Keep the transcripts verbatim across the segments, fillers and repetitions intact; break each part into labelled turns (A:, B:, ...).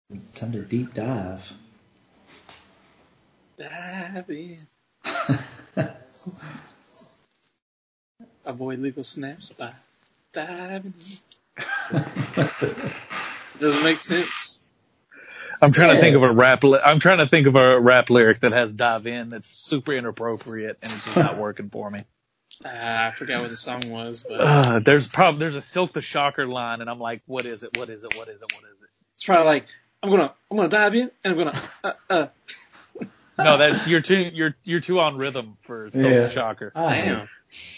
A: Time to deep dive.
B: Dive in. Avoid legal snaps by diving in. Doesn't make sense.
C: I'm trying
A: Yeah.
C: to think of a rap. Li- I'm trying to think of a rap lyric that has dive in that's super inappropriate and it's just not working for me.
B: Uh, I forgot what the song was, but
C: Uh, there's probably there's a Silk the Shocker line, and I'm like, what is it? What is it? What is it? What is it?
B: it's probably like I'm gonna I'm gonna dive in and I'm gonna uh uh.
C: No, that you're too you're you're too on rhythm for Silk
A: Yeah.
C: the Shocker.
A: I,
B: Damn.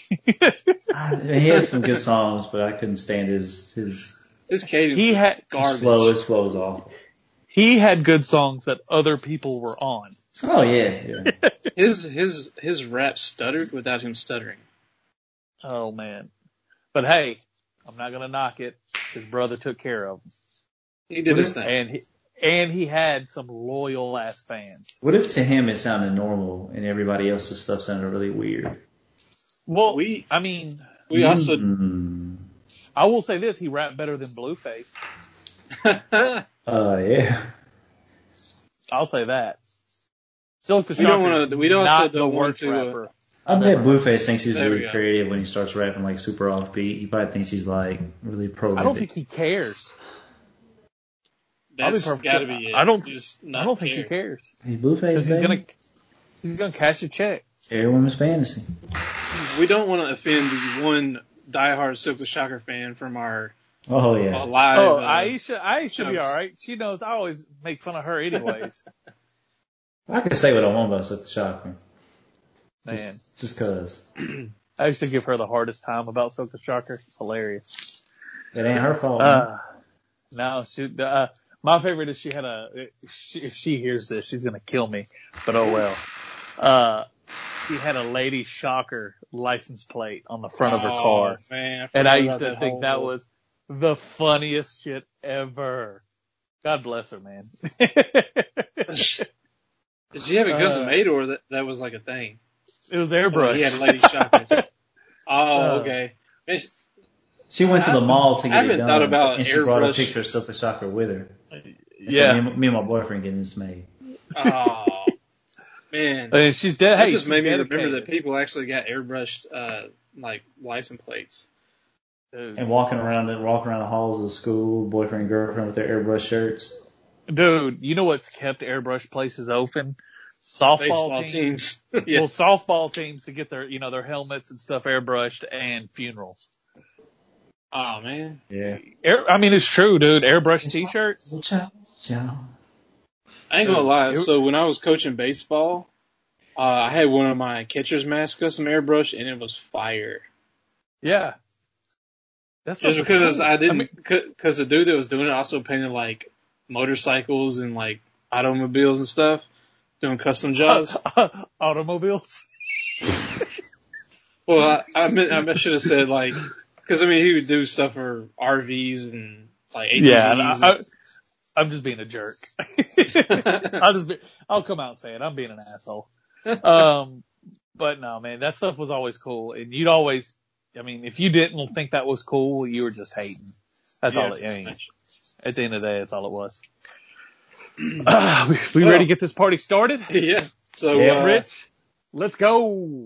A: I, he has some good songs, but I couldn't stand his his,
B: His cadence
C: He
B: is
C: had-
A: his
B: garbage.
A: flow. His flow is awful.
C: He had good songs that other people were on.
A: Oh yeah, yeah.
B: His his his rap stuttered without him stuttering.
C: Oh man, but hey, I'm not gonna knock it. His brother took care of him,
B: He did his thing.
C: and he and he had some loyal ass fans.
A: What if to him it sounded normal and everybody else's stuff sounded really weird?
C: Well,
B: We-
C: I mean,
B: We also
A: Mm.
C: I will say this: he rapped better than Blueface.
A: Uh, yeah.
C: I'll say that. Silk the
B: We don't
C: Shocker
B: wanna-
C: is
B: we don't
C: not
B: also
C: the
B: don't want
C: worst
B: to, uh,
C: rapper.
A: I bet Blueface thinks he's
B: There we
A: really
B: go.
A: creative when he starts rapping like super offbeat. He probably thinks he's like really prolific.
C: I don't think he cares. I'll be
B: That's
C: perfect-
B: gotta be it.
C: I don't-
B: Just
C: I
B: not
C: don't think
B: care.
C: he cares
A: he's Blueface.
C: because he's
A: baby.
C: gonna he's gonna cash a check.
A: Every woman's fantasy.
B: We don't want to offend the one diehard Silk the Shocker fan from our
A: Oh yeah.
B: uh, live.
C: Oh,
B: uh,
C: Aisha, Aisha be
B: shows.
C: all right. She knows I always make fun of her anyways.
A: I can say what I want about Silk the Shocker.
C: Man,
A: Just cause.
C: I used to give her the hardest time about Silk the Shocker. It's hilarious.
A: It ain't her fault. man.
C: Uh, no, she, uh, my favorite is she had a, she, if she hears this, she's going to kill me, but oh well. Uh, she had a Lady Shocker license plate on the front of her
B: Oh,
C: car.
B: man,
C: And I
B: forgot
C: used
B: about
C: to think
B: whole-
C: that was the funniest shit ever. God bless her, man.
B: Did she have it custom
C: Uh,
B: made or that, that was like a thing?
C: It was
B: Oh,
C: airbrush.
B: he had Lady Shockers. Oh,
C: Uh,
B: okay. Man, she-
A: She went to the mall to
B: I
A: get it
B: haven't
A: done,
B: thought about
A: and she brought a
B: airbrush.
A: picture of Silk the Shocker with her. And
C: Yeah.
A: said, me, and- me and my boyfriend getting this made.
B: Oh, man.
C: And she's dead.
B: That
C: Hey,
B: just
C: she's
B: made me
C: dedicated.
B: remember that people actually got airbrushed, uh, like license plates.
C: Dude.
A: And walking around the walking around the halls of the school, boyfriend and girlfriend with their airbrush shirts.
C: Dude, you know what's kept airbrush places open? Softball
B: Baseball
C: teams.
B: teams. Yeah.
C: Well, softball teams to get their, you know, their helmets and stuff airbrushed, and funerals.
B: Oh, man.
A: Yeah.
C: Air, I mean, it's true, dude. Airbrush t-shirts.
A: Ciao, ciao.
B: I ain't gonna lie.
C: It-
B: So when I was coaching baseball, uh, I had one of my catcher's masks custom airbrush, and it was fire.
C: Yeah. That's
B: Just
C: not
B: because
C: cool.
B: I didn't,
C: mean,
B: because the dude that was doing it also painted like motorcycles and like automobiles and stuff, doing custom jobs.
C: automobiles.
B: Well, I, I, meant, I should have said like, because I mean he would do stuff for R Vs and like A T Vs.
C: Yeah, and I, I,
B: and-
C: I'm just being a jerk. I'll just be, I'll come out and say it. I'm being an asshole. Um, but no, man, that stuff was always cool. And you'd always, I mean, if you didn't think that was cool, you were just hating. That's all it, I mean, at the end of the day, that's all it was. Uh, we we
B: Well,
C: ready to get this party started?
B: yeah. So,
A: Yeah.
B: uh,
C: Rich, let's go.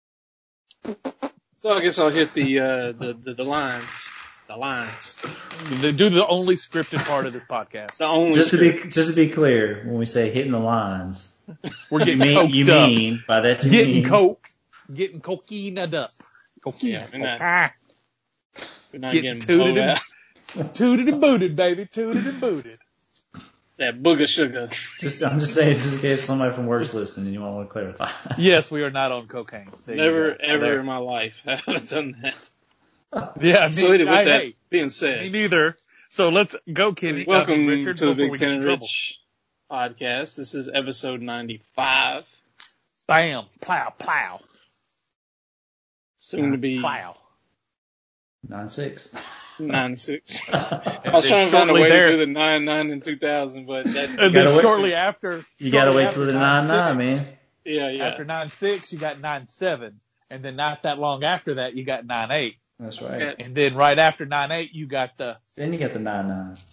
B: so I guess I'll hit the, uh, the, the, the lines. The lines.
C: Do the only scripted part of this podcast.
B: The only
A: Just to
B: script.
A: be just to be clear, when we say hitting the lines,
C: We're
A: you
C: getting
A: mean
C: coked
A: you
C: up.
A: mean by that you
C: Getting
A: mean
C: coke. Getting cocaine up. Cocaine.
B: Yeah, we're not-
C: Ah.
B: We're not
C: Getting
B: getting
C: tooted
B: blowed
C: and-
B: out.
C: Tooted and booted, baby. Tooted and booted.
B: That booger sugar.
A: just I'm just saying just in case somebody from work's listening and you want to clarify.
C: Yes, we are not on cocaine. There you
B: Never,
C: go.
B: ever
C: There.
B: in my life have I done that.
C: Yeah, I mean,
B: So anyway, with
C: I,
B: that
C: hey,
B: being
C: me
B: said,
C: neither. So let's go, Kenny.
B: welcome
C: I mean, Richard,
B: to the
C: before
B: Big
C: we
B: Ten
C: get in
B: and
C: trouble.
B: Rich podcast. This is episode ninety-five.
C: Bam, plow, plow,
B: Soon to be
C: plow.
A: Nine six.
B: ninety-six. I
C: And
B: was
C: then
B: trying to find a
C: shortly
B: way
C: there-
B: to do the nine nine in two thousand, but that,
C: And
A: gotta
C: then
A: wait-
C: shortly after,
A: You gotta
C: shortly
A: wait
C: after
A: for the nine nine,
C: six,
A: man.
B: yeah, yeah.
C: After nine six, you got nine seven, and then not that long after that, you got nine eight,
A: That's right.
B: Yeah.
C: and then right after nine eight, you got the
A: Then you got the nine nine.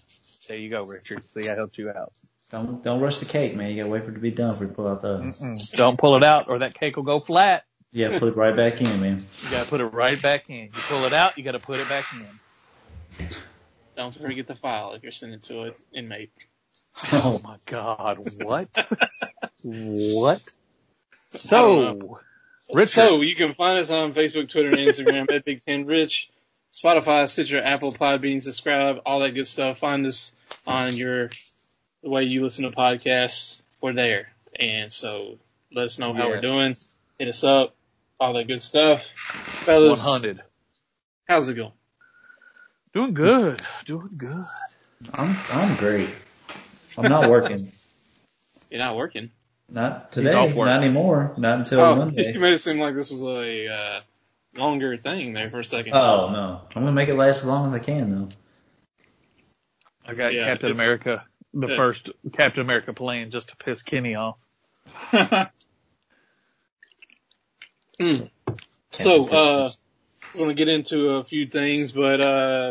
C: There you go, Richard. See, I helped you out.
A: Don't don't rush the cake, man. You gotta wait for it to be done before you pull out the oven.
C: Mm-mm. Don't pull it out, or that cake will go flat.
A: Yeah, put it right back in, man.
C: You gotta put it right back in. You pull it out, you gotta put it back in.
B: Don't forget the file if you're sending to an inmate.
C: Oh my God! What? What? So, Richard.
B: So you can find us on Facebook, Twitter, and Instagram at Big Ten Rich, Spotify, Stitcher, Apple, Podbean, subscribe, all that good stuff. Find us on your the way you listen to podcasts. We're there, and so let us know how
C: Yes.
B: we're doing. Hit us up, all that good stuff, fellas.
C: one hundred.
B: How's it going?
C: Doing good. Doing good.
A: I'm I'm great. I'm not working.
B: You're not working.
A: Not
C: He's
A: today.
C: off work.
A: Not anymore. Not until
B: Oh,
A: Monday.
B: you made it seem like this was a uh, longer thing there for a second.
A: Oh no. I'm gonna make it last as long as I can though.
C: I got
B: Yeah,
C: Captain
B: it's-
C: America, the
B: yeah.
C: first Captain America plane, just to piss Kenny off.
B: Mm. So, uh, we're going to get into a few things, but, uh,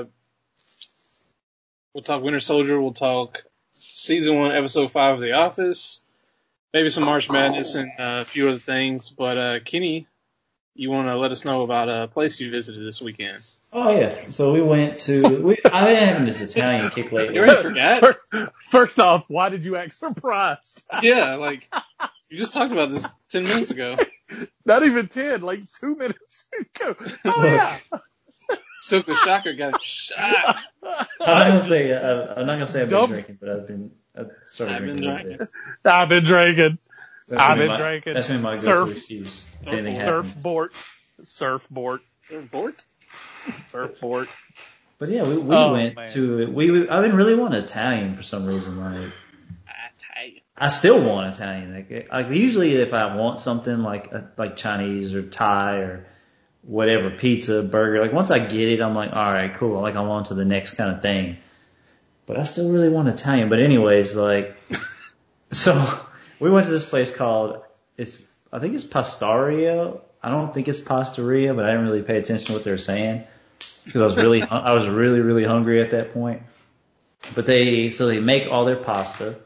B: we'll talk Winter Soldier. We'll talk season one, episode five of The Office, maybe some March Madness and uh, a few other things. But, uh, Kenny, you want to let us know about a place you visited this weekend?
A: Oh yes. So we went to. We, I've been having this Italian kick lately.
B: You already forgot?
C: First, first off, why did you act surprised?
B: Yeah, like, you just talked about this ten minutes ago.
C: Not even ten, like two minutes ago. Oh yeah.
B: Silk the Shocker got shot.
A: I'm not gonna say. Uh, I'm not gonna say I've been
C: Dumb.
A: drinking, but I've been. I've started
B: I've
A: drinking
B: been
A: a little
B: drinking.
A: bit.
C: I've been drinking.
A: That's
C: I've
A: gonna be
C: been
A: my-
C: drinking.
A: That's been my go-to
C: Surf.
A: excuse. If anything happens.
C: Surfboard. Surfboard.
B: Bort?
C: Surfboard.
A: But yeah, we, we
C: Oh,
A: went
C: man.
A: to. We, we. I've been really wanting Italian for some reason. Like.
B: I tell you.
A: I still want Italian. Like, like usually if I want something like uh, like Chinese or Thai or whatever, pizza, burger, like once I get it, I'm like, all right, cool. Like I'm on to the next kind of thing. But I still really want Italian. But anyways, like, so we went to this place called, it's, I think it's Pastaria. I don't think it's Pastaria, but I didn't really pay attention to what they were saying because I was really, I was really, really hungry at that point. But they, so they make all their pasta,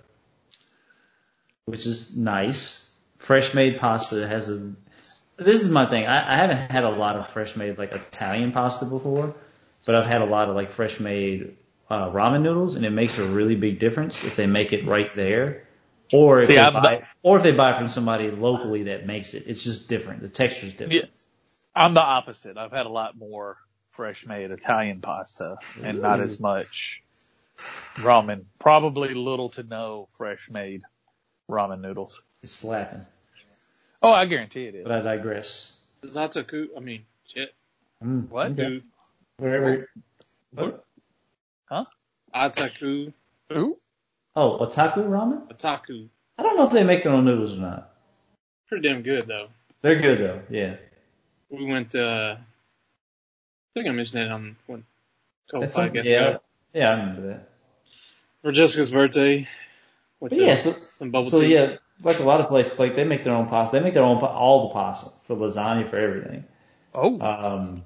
A: which is nice. Fresh made pasta has a, this is my thing. I, I haven't had a lot of fresh made like Italian pasta before, but I've had a lot of like fresh made uh, ramen noodles, and it makes a really big difference if they make it right there, or if
C: See,
A: they
C: I'm
A: buy, or if they buy from somebody locally that makes it. It's just different. The texture's different.
C: Yeah. I'm the opposite. I've had a lot more fresh made Italian pasta and not as much ramen. Probably little to no fresh made ramen noodles.
A: It's slapping.
C: Oh, I guarantee it is.
A: But I digress.
B: Zataku, I mean, shit.
A: Mm,
C: What?
A: okay.
B: Dude.
A: Wherever.
C: What? Huh?
B: Ataku.
C: Who?
A: Oh, otaku ramen?
B: Ataku.
A: I don't know if they make their own noodles or not.
B: Pretty damn good, though.
A: They're good though. Yeah.
B: We went, uh, I think I mentioned that on one couple
A: That's some-
B: podcasts
A: yeah.
B: ago.
A: Yeah, I remember that.
B: For Jessica's birthday. With
A: But
B: uh,
A: yeah, so,
B: some bubble
A: so
B: tea.
A: yeah, like a lot of places, like they make their own pasta. They make their own pa- all the pasta for lasagna, for everything.
C: Oh.
A: Um,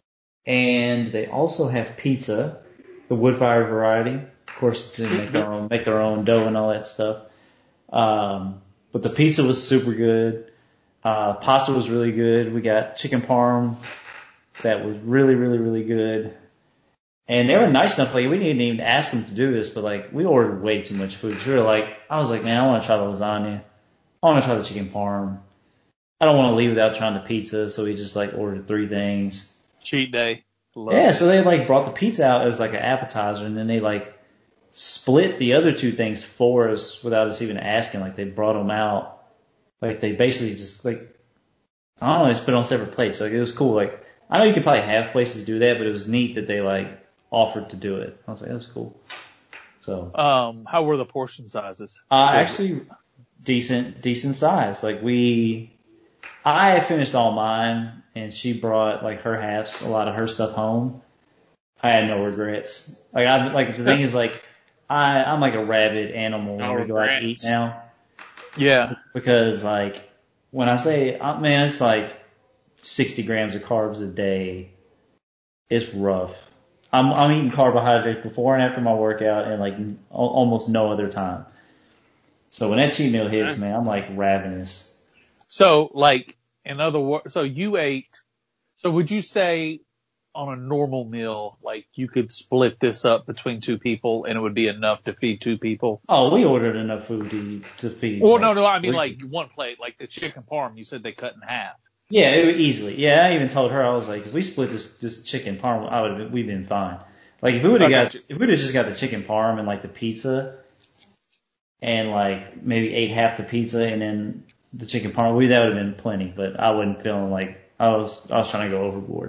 A: and they also have pizza, the wood fire variety. Of course, they make their own make their own dough and all that stuff. Um, but the pizza was super good. Uh, pasta was really good. We got chicken parm that was really, really, really good. And they were nice enough, like, we didn't even ask them to do this, but, like, we ordered way too much food. So we were like, I was like, man, I want to try the lasagna. I want to try the chicken parm. I don't want to leave without trying the pizza, so we just, like, ordered three things.
C: Cheat day. Love
A: Yeah,
C: it.
A: so they, like, brought the pizza out as, like, an appetizer, and then they, like, split the other two things for us without us even asking. Like, they brought them out. Like, they basically just, like, I don't know, they just put it on separate plates. Like, it was cool. Like, I know you could probably have places do that, but it was neat that they, like, offered to do it. I was like, that's cool. So,
C: Um, how were the portion sizes?
A: uh, actually decent, decent size. Like we, I finished all mine and she brought like her halves, a lot of her stuff home. I had no regrets. Like I, like the thing is like, I, I'm like a rabid animal
B: No
A: when we go out to eat
B: regrets.
A: now.
C: Yeah.
A: Because like, when I say, uh, man, it's like sixty grams of carbs a day. It's rough. I'm I'm eating carbohydrates before and after my workout, and like al- almost no other time. So when that cheat meal hits, man, I'm like ravenous.
C: So, like, in other words, so you ate, so would you say on a normal meal, like, you could split this up between two people and it would be enough to feed two people?
A: Oh, we ordered enough food to eat, to feed.
C: Well,
A: like,
C: no, no, I mean,
A: three
C: like,
A: people.
C: one plate, like the chicken parm, you said they cut in half.
A: Yeah, it would easily. Yeah, I even told her, I was like, if we split this this chicken parm, I would we've been fine. Like if we would have
C: I
A: got
C: got you.
A: if we'd have just got the chicken parm and like the pizza, and like maybe ate half the pizza and then the chicken parm, we that would have been plenty. But I wasn't feeling like I was I was trying to go overboard.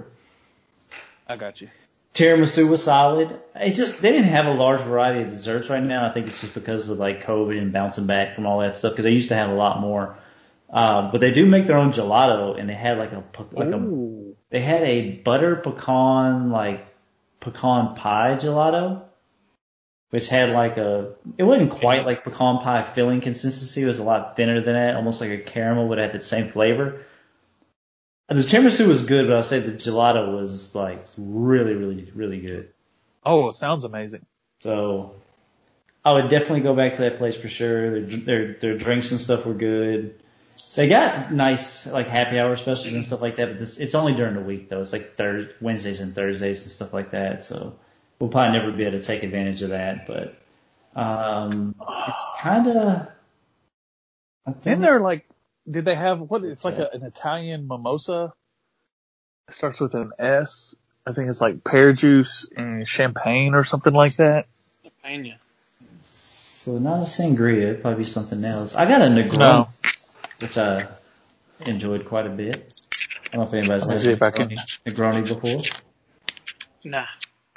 C: I got you.
A: Tiramisu was solid. It just they didn't have a large variety of desserts right now. I think it's just because of like COVID and bouncing back from all that stuff. Because they used to have a lot more. Um, but they do make their own gelato, and they had like a like
C: Ooh.
A: a they had a butter pecan like pecan pie gelato, which had like a it wasn't quite like pecan pie filling consistency. It was a lot thinner than that, almost like a caramel, but it had the same flavor. The tiramisu was good, but I'll say the gelato was like really, really, really good.
C: Oh, it sounds amazing.
A: So I would definitely go back to that place for sure. Their their, their drinks and stuff were good. They got nice like happy hour specials and stuff like that, but it's, it's only during the week though. It's like Thurs Wednesdays and Thursdays and stuff like that. So we'll probably never be able to take advantage of that. But um, it's kind of.
C: Isn't there like, did they have, what, it's like a, an Italian mimosa? It starts with an S. I think it's like pear juice and champagne or something like that.
B: Champagne.
A: So not a sangria, it'd probably be something else. I got a Negroni,
C: No.
A: which I enjoyed quite a bit. I don't know if anybody's
C: Let me
A: had
C: see if I can.
A: Negroni, Negroni before.
B: Nah.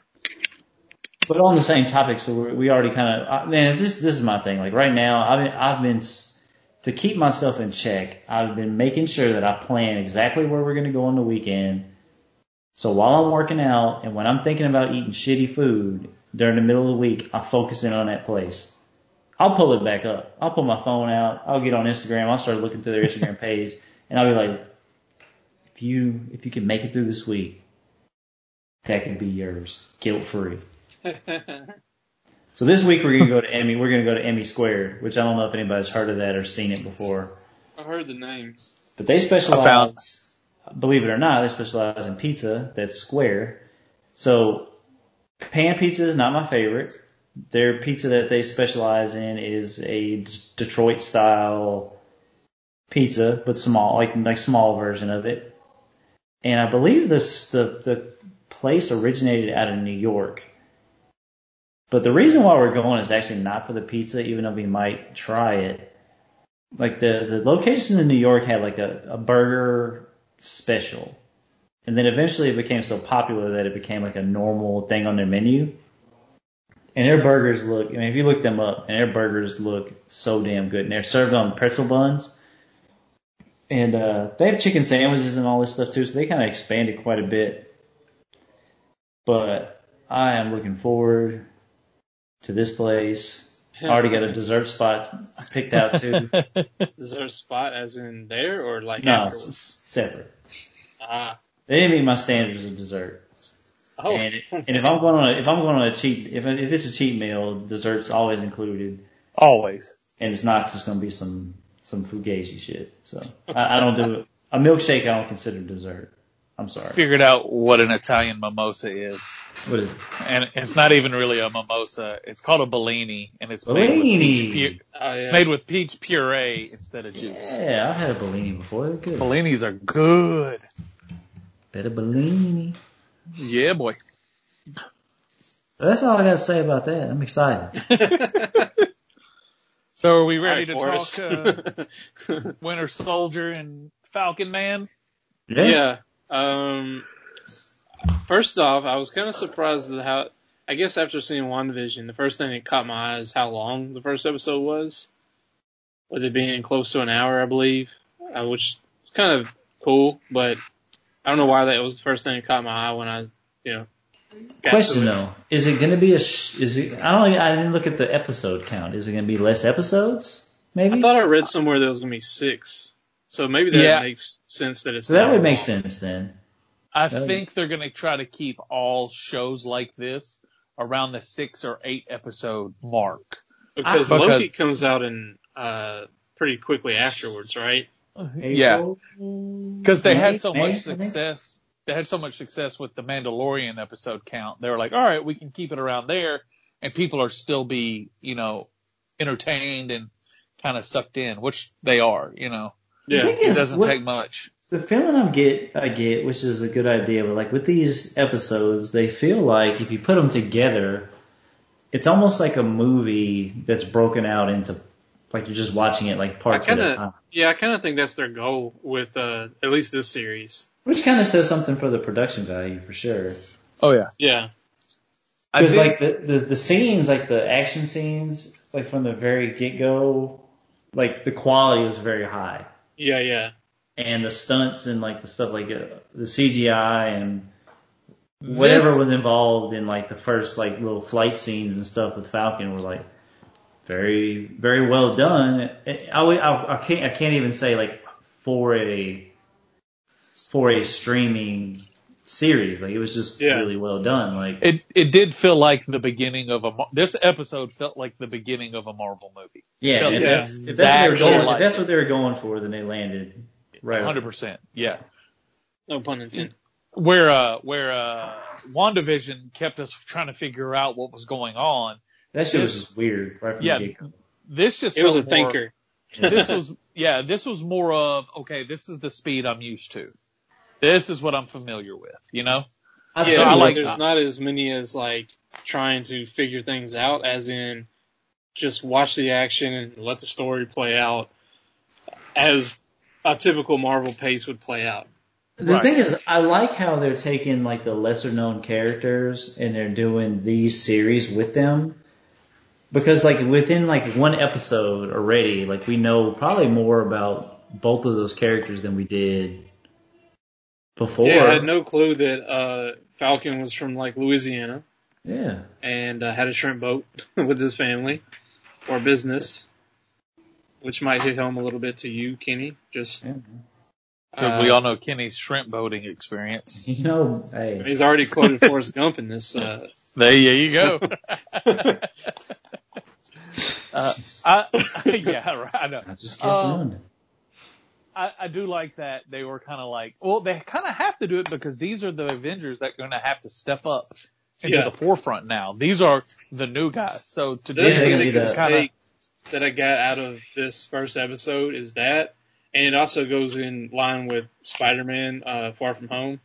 A: But on the same topic, so we we already kind of, man, this this is my thing. Like right now, I've been, I've been, to keep myself in check, I've been making sure that I plan exactly where we're going to go on the weekend. So while I'm working out and when I'm thinking about eating shitty food during the middle of the week, I focus in on that place. I'll pull it back up. I'll pull my phone out. I'll get on Instagram. I'll start looking through their Instagram page, and I'll be like, if you if you can make it through this week, that could be yours, guilt free. So this week we're gonna go to Emmy. We're gonna go to Emmy Squared, which I don't know if anybody's heard of that or seen it before.
B: I've heard the names.
A: But they specialize,
C: found-
A: believe it or not, they specialize in pizza that's square. So pan pizza is not my favorite. Their pizza that they specialize in is a Detroit style pizza, but small, like like small version of it. And I believe this the the place originated out of New York. But the reason why we're going is actually not for the pizza, even though we might try it. Like the the location in New York had like a, a burger special, and then eventually it became so popular that it became like a normal thing on their menu. And their burgers look, I mean, if you look them up, and their burgers look so damn good. And they're served on pretzel buns. And uh, they have chicken sandwiches and all this stuff too, so they kind of expanded quite a bit. But I am looking forward to this place. I already got a dessert spot picked out too.
B: Dessert spot as in there or like
A: No,
B: afterwards?
A: s- separate.
B: Ah.
A: They didn't meet my standards of dessert.
B: Oh.
A: And, and if I'm going on a, if I'm going on a cheat, if if it's a cheat meal, dessert's always included.
C: Always.
A: And it's not just going to be some, some fugazi shit. So I, I don't do it. A milkshake I don't consider dessert. I'm sorry.
C: Figured out what an Italian mimosa is.
A: What is it?
C: And it's not even really a mimosa. It's called a Bellini, and it's made with
A: Bellini.
C: peach pu-
B: Oh, yeah.
C: It's made with peach puree instead of juice.
A: Yeah, I've had a Bellini before. They're good.
C: Bellinis are good.
A: Better Bellini.
C: Yeah, boy.
A: That's all I got to say about that. I'm excited.
C: So are we ready
B: All right,
C: to talk uh, Winter Soldier and Falcon Man?
B: Yeah. Um, first off, I was kind of surprised at how, I guess after seeing WandaVision, the first thing that caught my eye is how long the first episode was. With it being close to an hour, I believe, uh, which is kind of cool, but I don't know why that was the first thing that caught my eye when I, you know, got
A: Question
B: to it.
A: though, is it going to be a? Sh- is it? I don't. I didn't look at the episode count. Is it going to be less episodes? Maybe.
B: I thought I read somewhere that it was going to be six. So maybe that
C: Yeah.
B: makes sense that it's
A: So that
B: an
A: would
B: hour
A: make
B: long.
A: sense then.
C: I think they're going to try to keep all shows like this around the six or eight episode mark.
B: Because, because Loki comes out in uh, pretty quickly afterwards, right?
C: Yeah. Because they had so much success. They had so much success with the Mandalorian episode count. They were like, all right, we can keep it around there, and people are still be, you know, entertained and kind of sucked in, which they are, you know.
A: Yeah.
C: It
A: is,
C: doesn't
A: what,
C: take much.
A: The feeling I get, I get, which is a good idea, but like with these episodes, they feel like if you put them together, it's almost like a movie that's broken out into, like you're just watching it like parts
B: kinda,
A: at a time.
B: Yeah, I kind of think that's their goal with uh, at least this series.
A: Which kind of says something for the production value, for sure.
C: Oh, yeah.
B: Yeah.
A: Because like the, the, the scenes, like the action scenes, like from the very get-go, like the quality was very high.
B: Yeah, yeah.
A: And the stunts and like the stuff like uh, the C G I and whatever this, was involved in like the first like little flight scenes and stuff with Falcon were like very, very well done. I, I, I can't, I can't even say like for a, for a streaming series. Like it was just yeah. really well done. Like
C: it, it did feel like the beginning of a, this episode felt like the beginning of a Marvel movie.
A: Yeah. If,
C: yeah.
A: That's, if, that's that what they were going, if that's what they were going for, then they landed right.
C: one hundred percent. Yeah.
B: No pun intended.
C: Where, uh, where, uh, WandaVision kept us trying to figure out what was going on.
A: That shit was just weird right from
C: yeah,
A: the get-go.
C: This just
B: it was a
C: more,
B: thinker.
C: This was yeah, this was more of okay. This is the speed I'm used to. This is what I'm familiar with. You know.
B: Yeah, so I like. There's I, not as many as like trying to figure things out, as in just watch the action and let the story play out as a typical Marvel pace would play out.
A: The
C: right.
A: thing is, I like how they're taking like the lesser known characters and they're doing these series with them. Because like within like one episode already, like we know probably more about both of those characters than we did before.
B: Yeah, I had no clue that uh, Falcon was from like Louisiana.
A: Yeah.
B: And uh, had a shrimp boat with his family or business, which might hit home a little bit to you, Kenny. Just
A: yeah.
C: uh, we all know Kenny's shrimp boating experience.
A: You know, hey.
B: He's already quoted Forrest Gump in this. Uh,
C: there you go. uh, I, yeah, right, I know.
A: I just kept
C: um,
A: running.
C: I, I do like that they were kind of like, well, they kind of have to do it because these are the Avengers that are going to have to step up into yeah. the forefront now. These are the new guys. So to do
B: this
C: this is kind of
B: that I got out of this first episode is that, and it also goes in line with Spider-Man uh, Far From Home.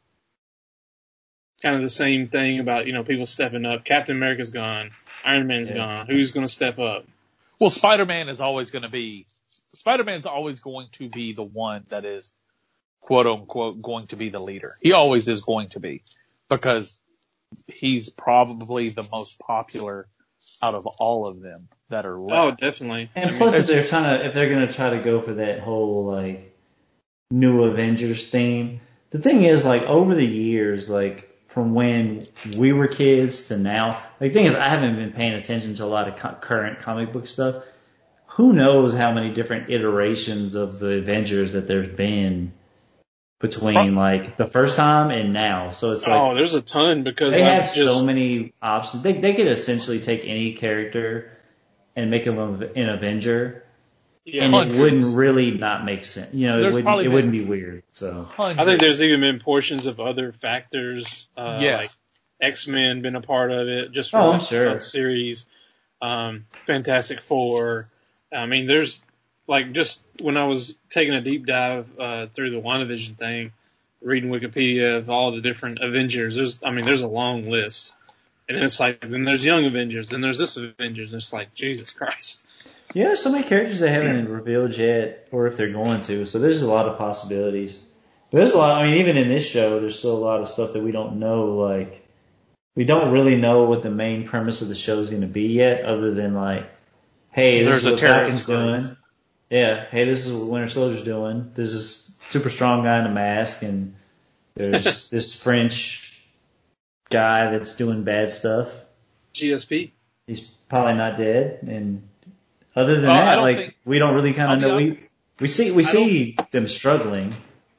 B: Kind of the same thing about, you know, people stepping up. Captain America's gone. Iron Man's yeah. gone. Who's going to step up?
C: Well, Spider-Man is always going to be, Spider-Man's always going to be the one that is, quote unquote, going to be the leader. He always is going to be because he's probably the most popular out of all of them that are left.
B: Oh, definitely.
A: And
B: I mean,
A: plus, if they're trying to, if they're going to try to go for that whole, like, new Avengers theme, the thing is, like, over the years, like, from when we were kids to now, like, the thing is, I haven't been paying attention to a lot of co- current comic book stuff. Who knows how many different iterations of the Avengers that there's been between, like, the first time and now. So it's like,
B: oh, there's a ton because
A: they
B: I'm
A: have
B: just...
A: so many options. They they could essentially take any character and make them an Avenger. Yeah, and hundreds. It wouldn't really not make sense. You know, there's it wouldn't, it wouldn't be weird. So
B: hundreds. I think there's even been portions of other factors, uh, yeah. like X-Men been a part of it, just from
A: oh,
B: the
A: sure.
B: series, um, Fantastic Four. I mean, there's like just when I was taking a deep dive uh, through the WandaVision thing, reading Wikipedia of all the different Avengers. There's, I mean, there's a long list, and then it's like, then there's Young Avengers, then there's this Avengers, and it's like, Jesus Christ.
A: Yeah, there's so many characters they haven't revealed yet, or if they're going to. So there's a lot of possibilities. But there's a lot. I mean, even in this show, there's still a lot of stuff that we don't know. Like, we don't really know what the main premise of the show is going to be yet, other than like, hey, this
C: there's
A: is what Falcon's doing. Yeah, hey, this is what Winter Soldier's doing. There's this super strong guy in a mask, and there's this French guy that's doing bad stuff.
B: G S P.
A: He's probably not dead, and other than
C: uh,
A: that, like
C: think,
A: we don't really kind of know. We we see we see them struggling.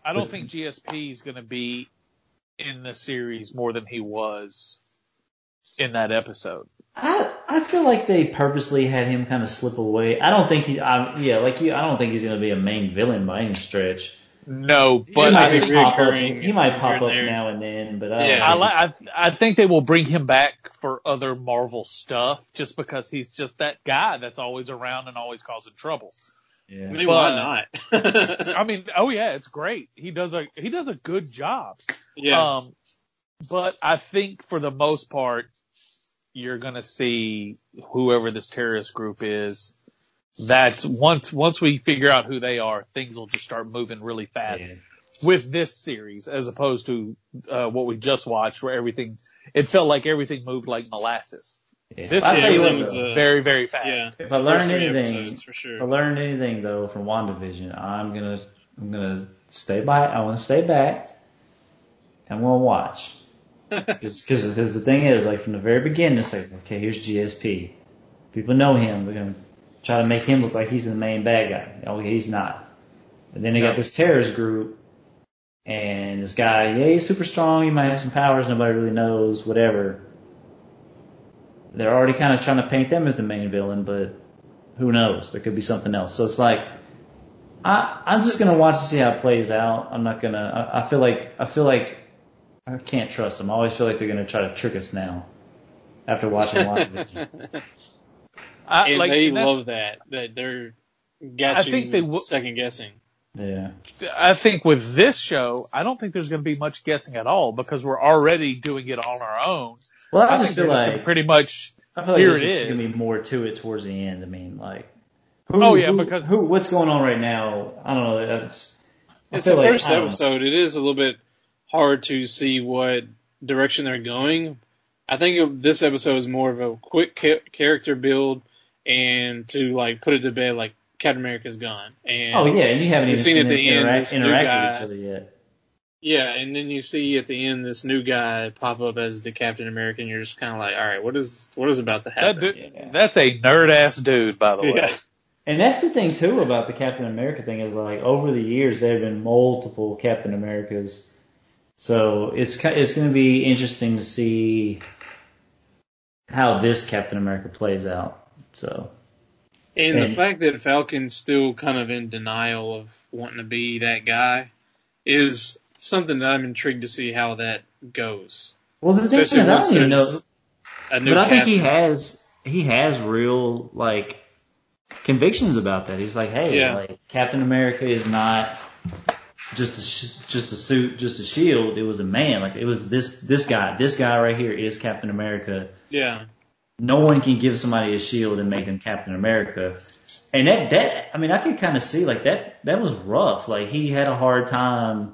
C: I don't think G S P is going to be in the series more than he was in that episode.
A: I I feel like they purposely had him kind of slip away. I don't think he, I, yeah, like you, I don't think he's going to be a main villain by any stretch.
C: No,
A: He
C: but
A: might
C: I
A: just
C: think,
A: pop up.
B: reoccurring
A: He might pop
B: here and
A: up
B: there.
A: now and then, but I
B: Yeah.
C: I,
A: don't
C: li-
A: think
C: I I think they will bring him back for other Marvel stuff just because he's just that guy that's always around and always causing trouble.
A: yeah.
B: I mean,
C: But-
B: why not?
C: I mean, oh yeah, it's great. He does a he does a good job.
B: yeah.
C: Um, but I think for the most part, you're gonna see whoever this terrorist group is. That's once once we figure out who they are, things will just start moving really fast
A: Yeah.
C: with this series, as opposed to uh, what we just watched, where everything it felt like everything moved like molasses.
A: Yeah.
C: This
A: I'll
C: is
A: tell you what,
B: everything was,
A: though.
B: uh,
C: very very fast.
B: Yeah.
A: If I learned
B: First three
A: anything,
B: episodes, for sure.
A: if I learned anything though from WandaVision, I'm gonna I'm gonna stay by. I want to stay back. I'm gonna watch. Because because the thing is, like from the very beginning, it's like, okay, here's G S P. People know him. We're gonna try to make him look like he's the main bad guy. Oh, he's not. And then they got this terrorist group, and this guy, yeah, he's super strong. He might have some powers. Nobody really knows. Whatever. They're already kind of trying to paint them as the main villain, but who knows? There could be something else. So it's like, I, I'm just gonna watch to see how it plays out. I'm not gonna. I, I feel like I feel like I can't trust them. I always feel like they're gonna try to trick us now after watching WandaVision.
C: I,
B: and
C: like,
B: they
C: and that's-
B: love that. That they're got
C: I
B: you
C: think they w-
B: second guessing.
A: Yeah.
C: I think with this show, I don't think there's going to be much guessing at all because we're already doing it on our own.
A: Well, I,
C: I
A: just
C: think
A: feel
C: they're just gonna
A: like
C: pretty much.
A: I feel like
C: here
A: there's
C: it
A: just
C: is.
A: gonna be more to it towards the end. I mean, like, who,
C: Oh, yeah,
A: who,
C: because-
A: who, what's going on right now? I don't know. It's, I
B: It's
A: feel
B: the
A: like,
B: first
A: I don't know.
B: episode. It is a little bit hard to see what direction they're going. I think of this episode is more of a quick ca- character build and to like put it to bed like Captain America's gone. And
A: Oh yeah, and you haven't
B: We've
A: even
B: seen
A: seen
B: at
A: them
B: the end
A: interact,
B: this new
A: interact
B: guy-
A: with each other yet.
B: yeah, and then you see at the end this new guy pop up as the Captain America, and you're just kind of like, all right, what is what is about to
C: That
B: happen?
C: dude,
A: Yeah.
C: That's a nerd ass dude, by the way.
B: Yeah.
A: And that's the thing too about the Captain America thing is like over the years there have been multiple Captain Americas, so it's ki- it's going to be interesting to see how this Captain America plays out. So
B: And the
A: And-
B: fact that Falcon's still kind of in denial of wanting to be that guy is something that I'm intrigued to see how that goes.
A: well, the thing is,
B: Especially
A: I
B: once
A: don't even know,
B: there's a new
A: but I think he
B: captain.
A: has he has real like convictions about that. He's like, hey,
B: Yeah.
A: like Captain America is not just a sh- just a suit, just a shield. It was a man. Like it was this this guy. This guy right here is Captain America.
B: Yeah.
A: No one can give somebody a shield and make them Captain America. And that, that, I mean, I could kind of see like that, that was rough. Like he had a hard time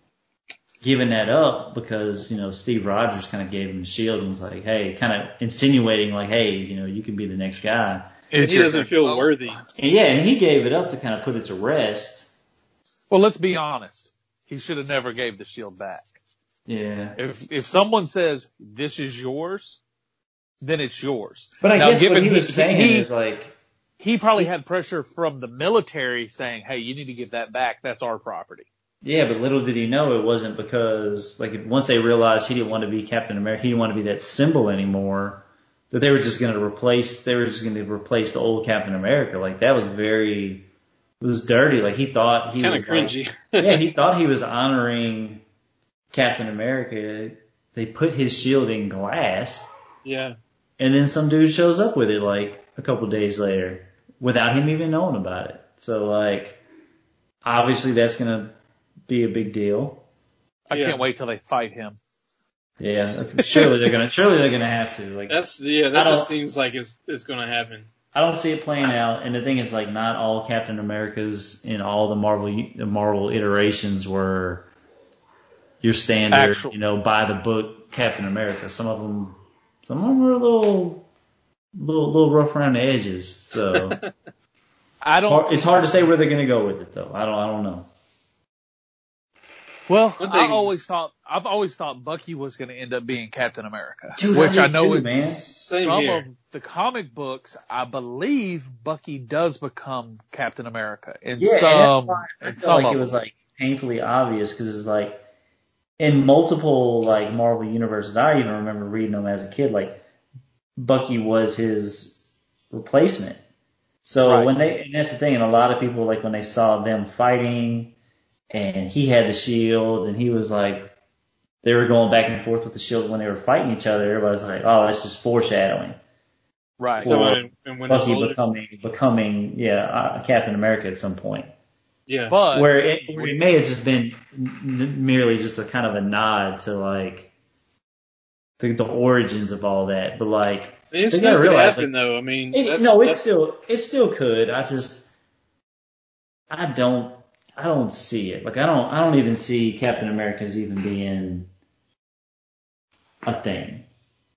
A: giving that up because, you know, Steve Rogers kind of gave him the shield and was like, hey, kind of insinuating like, hey, you know, you can be the next guy.
B: And he doesn't feel
C: Oh,
B: worthy.
A: And yeah, and he gave it up to kind of put it to rest.
C: Well, let's be honest. He should have never gave the shield back.
A: Yeah.
C: If if someone says this is yours, then it's yours.
A: But I
C: Now,
A: guess what
C: given
A: he was saying
C: he,
A: is like,
C: he probably had pressure from the military saying, "Hey, you need to give that back. That's our property."
A: yeah, but little did he know it wasn't because, like, once they realized he didn't want to be Captain America, he didn't want to be that symbol anymore, that they were just going to replace, they were just going to replace the old Captain America. Like, that was very, it was dirty. Like, he thought he
B: Kind
A: was,
B: of cringy.
A: like, yeah, he thought he was honoring Captain America. They put his shield in glass,
B: Yeah.
A: and then some dude shows up with it, like, a couple days later, without him even knowing about it. So, like, obviously that's going to be a big deal.
C: I
B: Yeah.
C: can't wait till they fight him.
A: Yeah, surely they're gonna, surely they're gonna have to. Like,
B: That's yeah.
A: I
B: That
A: don't-
B: just seems like it's it's going to happen.
A: I don't see it playing out. And the thing is, like, not all Captain Americas in all the Marvel, the Marvel iterations were your standard,
C: Actual-
A: you know, by the book Captain America. Some of them, some of them were a little, little, little rough around the edges. So
C: I
A: it's
C: don't.
A: hard, it's hard to say where they're gonna go with it, though. I don't, I don't know.
C: Well,
B: One
C: I
B: thing-
C: always thought I've always thought Bucky was going to end up being Captain America,
A: Dude,
C: which
A: I
C: I
A: did
C: know
A: too,
C: in
A: man.
B: Same
C: some
B: here.
C: of the comic books, I believe Bucky does become Captain America in
A: Yeah, and
C: some
A: that's why I
C: in
A: felt
C: some
A: like
C: of
A: it was
C: them.
A: like painfully obvious because it's like in multiple like Marvel universes. I even remember reading them as a kid. Like Bucky was his replacement. So
C: Right.
A: when they, and that's the thing, and a lot of people like when they saw them fighting, and he had the shield, and he was like, they were going back and forth with the shield when they were fighting each other. Everybody's like, oh, that's just foreshadowing.
C: Right.
B: So
A: For
B: in, in Winter
A: Bucky
B: Soldier,
A: becoming, becoming, yeah, uh, Captain America at some point.
B: yeah,
C: But
A: Where it, where it may have just been n- merely just a kind of a nod to like the, the origins of all that, but like
B: it
A: they
B: still
A: gotta
B: could
A: realize,
B: happen
A: like,
B: though. I mean,
A: it,
B: that's,
A: no, it
B: that's
A: still it still could. I just I don't I don't see it. Like I don't I don't even see Captain America as even being a thing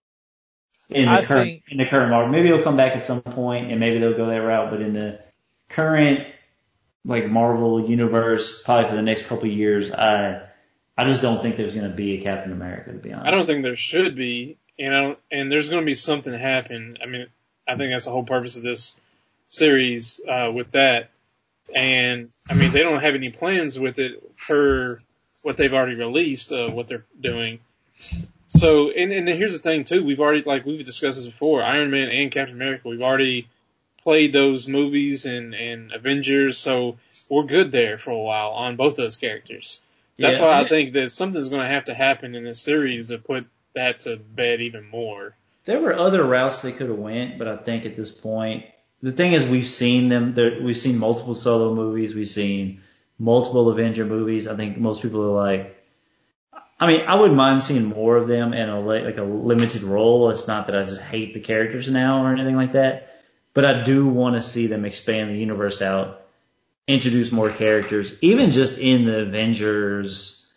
A: in the
C: I
A: current
C: think
A: in the current Marvel. Maybe it'll come back at some point, and maybe they'll go that route. But in the current like Marvel universe, probably for the next couple of years, I I just don't think there's going to be a Captain America. To be honest,
B: I don't think there should be, you know, and there's going to be something happen. I mean, I think that's the whole purpose of this series uh, with that. And I mean, they don't have any plans with it per what they've already released, uh, what they're doing. So, and, and here's the thing too. We've already, like we've discussed this before, Iron Man and Captain America. We've already played those movies and, and Avengers, so we're good there for a while on both those characters. That's
A: yeah.
B: why I think that something's going to have to happen in this series to put that to bed even more.
A: There were other routes they could have went, but I think at this point, the thing is we've seen them. There, we've seen multiple solo movies. We've seen multiple Avenger movies. I think most people are like, I mean, I wouldn't mind seeing more of them in a like a limited role. It's not that I just hate the characters now or anything like that, but I do want to see them expand the universe out, introduce more characters, even just in the Avengers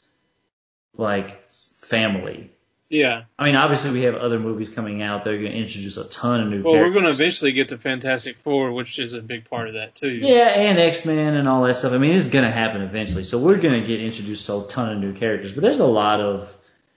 A: like family.
B: Yeah.
A: I mean, obviously we have other movies coming out. They're going to introduce a ton of new
B: Well,
A: characters.
B: we're going to eventually get to Fantastic Four, which is a big part of that too.
A: Yeah, and X-Men and all that stuff. I mean, it's going to happen eventually. So we're going to get introduced to a ton of new characters. But there's a lot of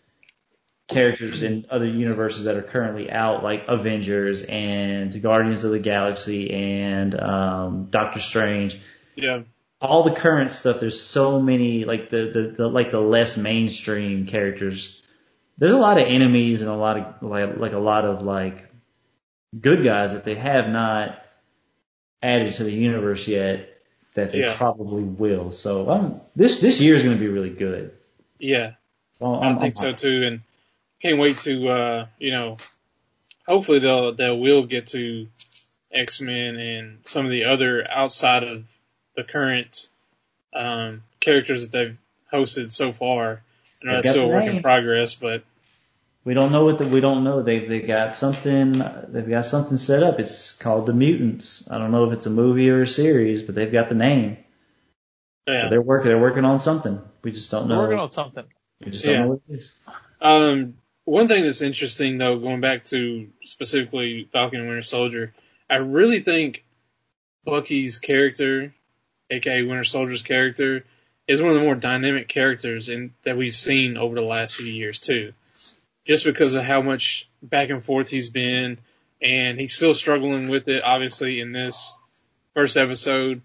A: characters in other universes that are currently out, like Avengers and Guardians of the Galaxy and um, Doctor Strange.
B: Yeah.
A: All the current stuff, there's so many, like the, the, the like the less mainstream characters. There's a lot of enemies and a lot of like like a lot of like good guys that they have not added to the universe yet that they
B: Yeah.
A: probably will. So um, this this year is going to be really good.
B: Yeah.
A: So I'm,
B: I think
A: I'm,
B: so too, and can't wait to uh, you know, hopefully they'll they will get to X-Men and some of the other outside of the current um, characters that they've hosted so far. I know
A: They've
B: that's
A: got
B: still a
A: the
B: work in
A: name.
B: progress, but
A: We don't know what the, we don't know. They they got something they've got something set up. It's called The Mutants. I don't know if it's a movie or a series, but they've got the name.
B: yeah.
A: So they're working they're working on something. We just don't
C: we're
A: know.
C: working on something.
A: We just don't
B: Yeah.
A: know what it is.
B: Um, one thing that's interesting though, going back to specifically Falcon and Winter Soldier, I really think Bucky's character, aka Winter Soldier's character, is one of the more dynamic characters in that we've seen over the last few years too. Just because of how much back and forth he's been, and he's still struggling with it, obviously, in this first episode.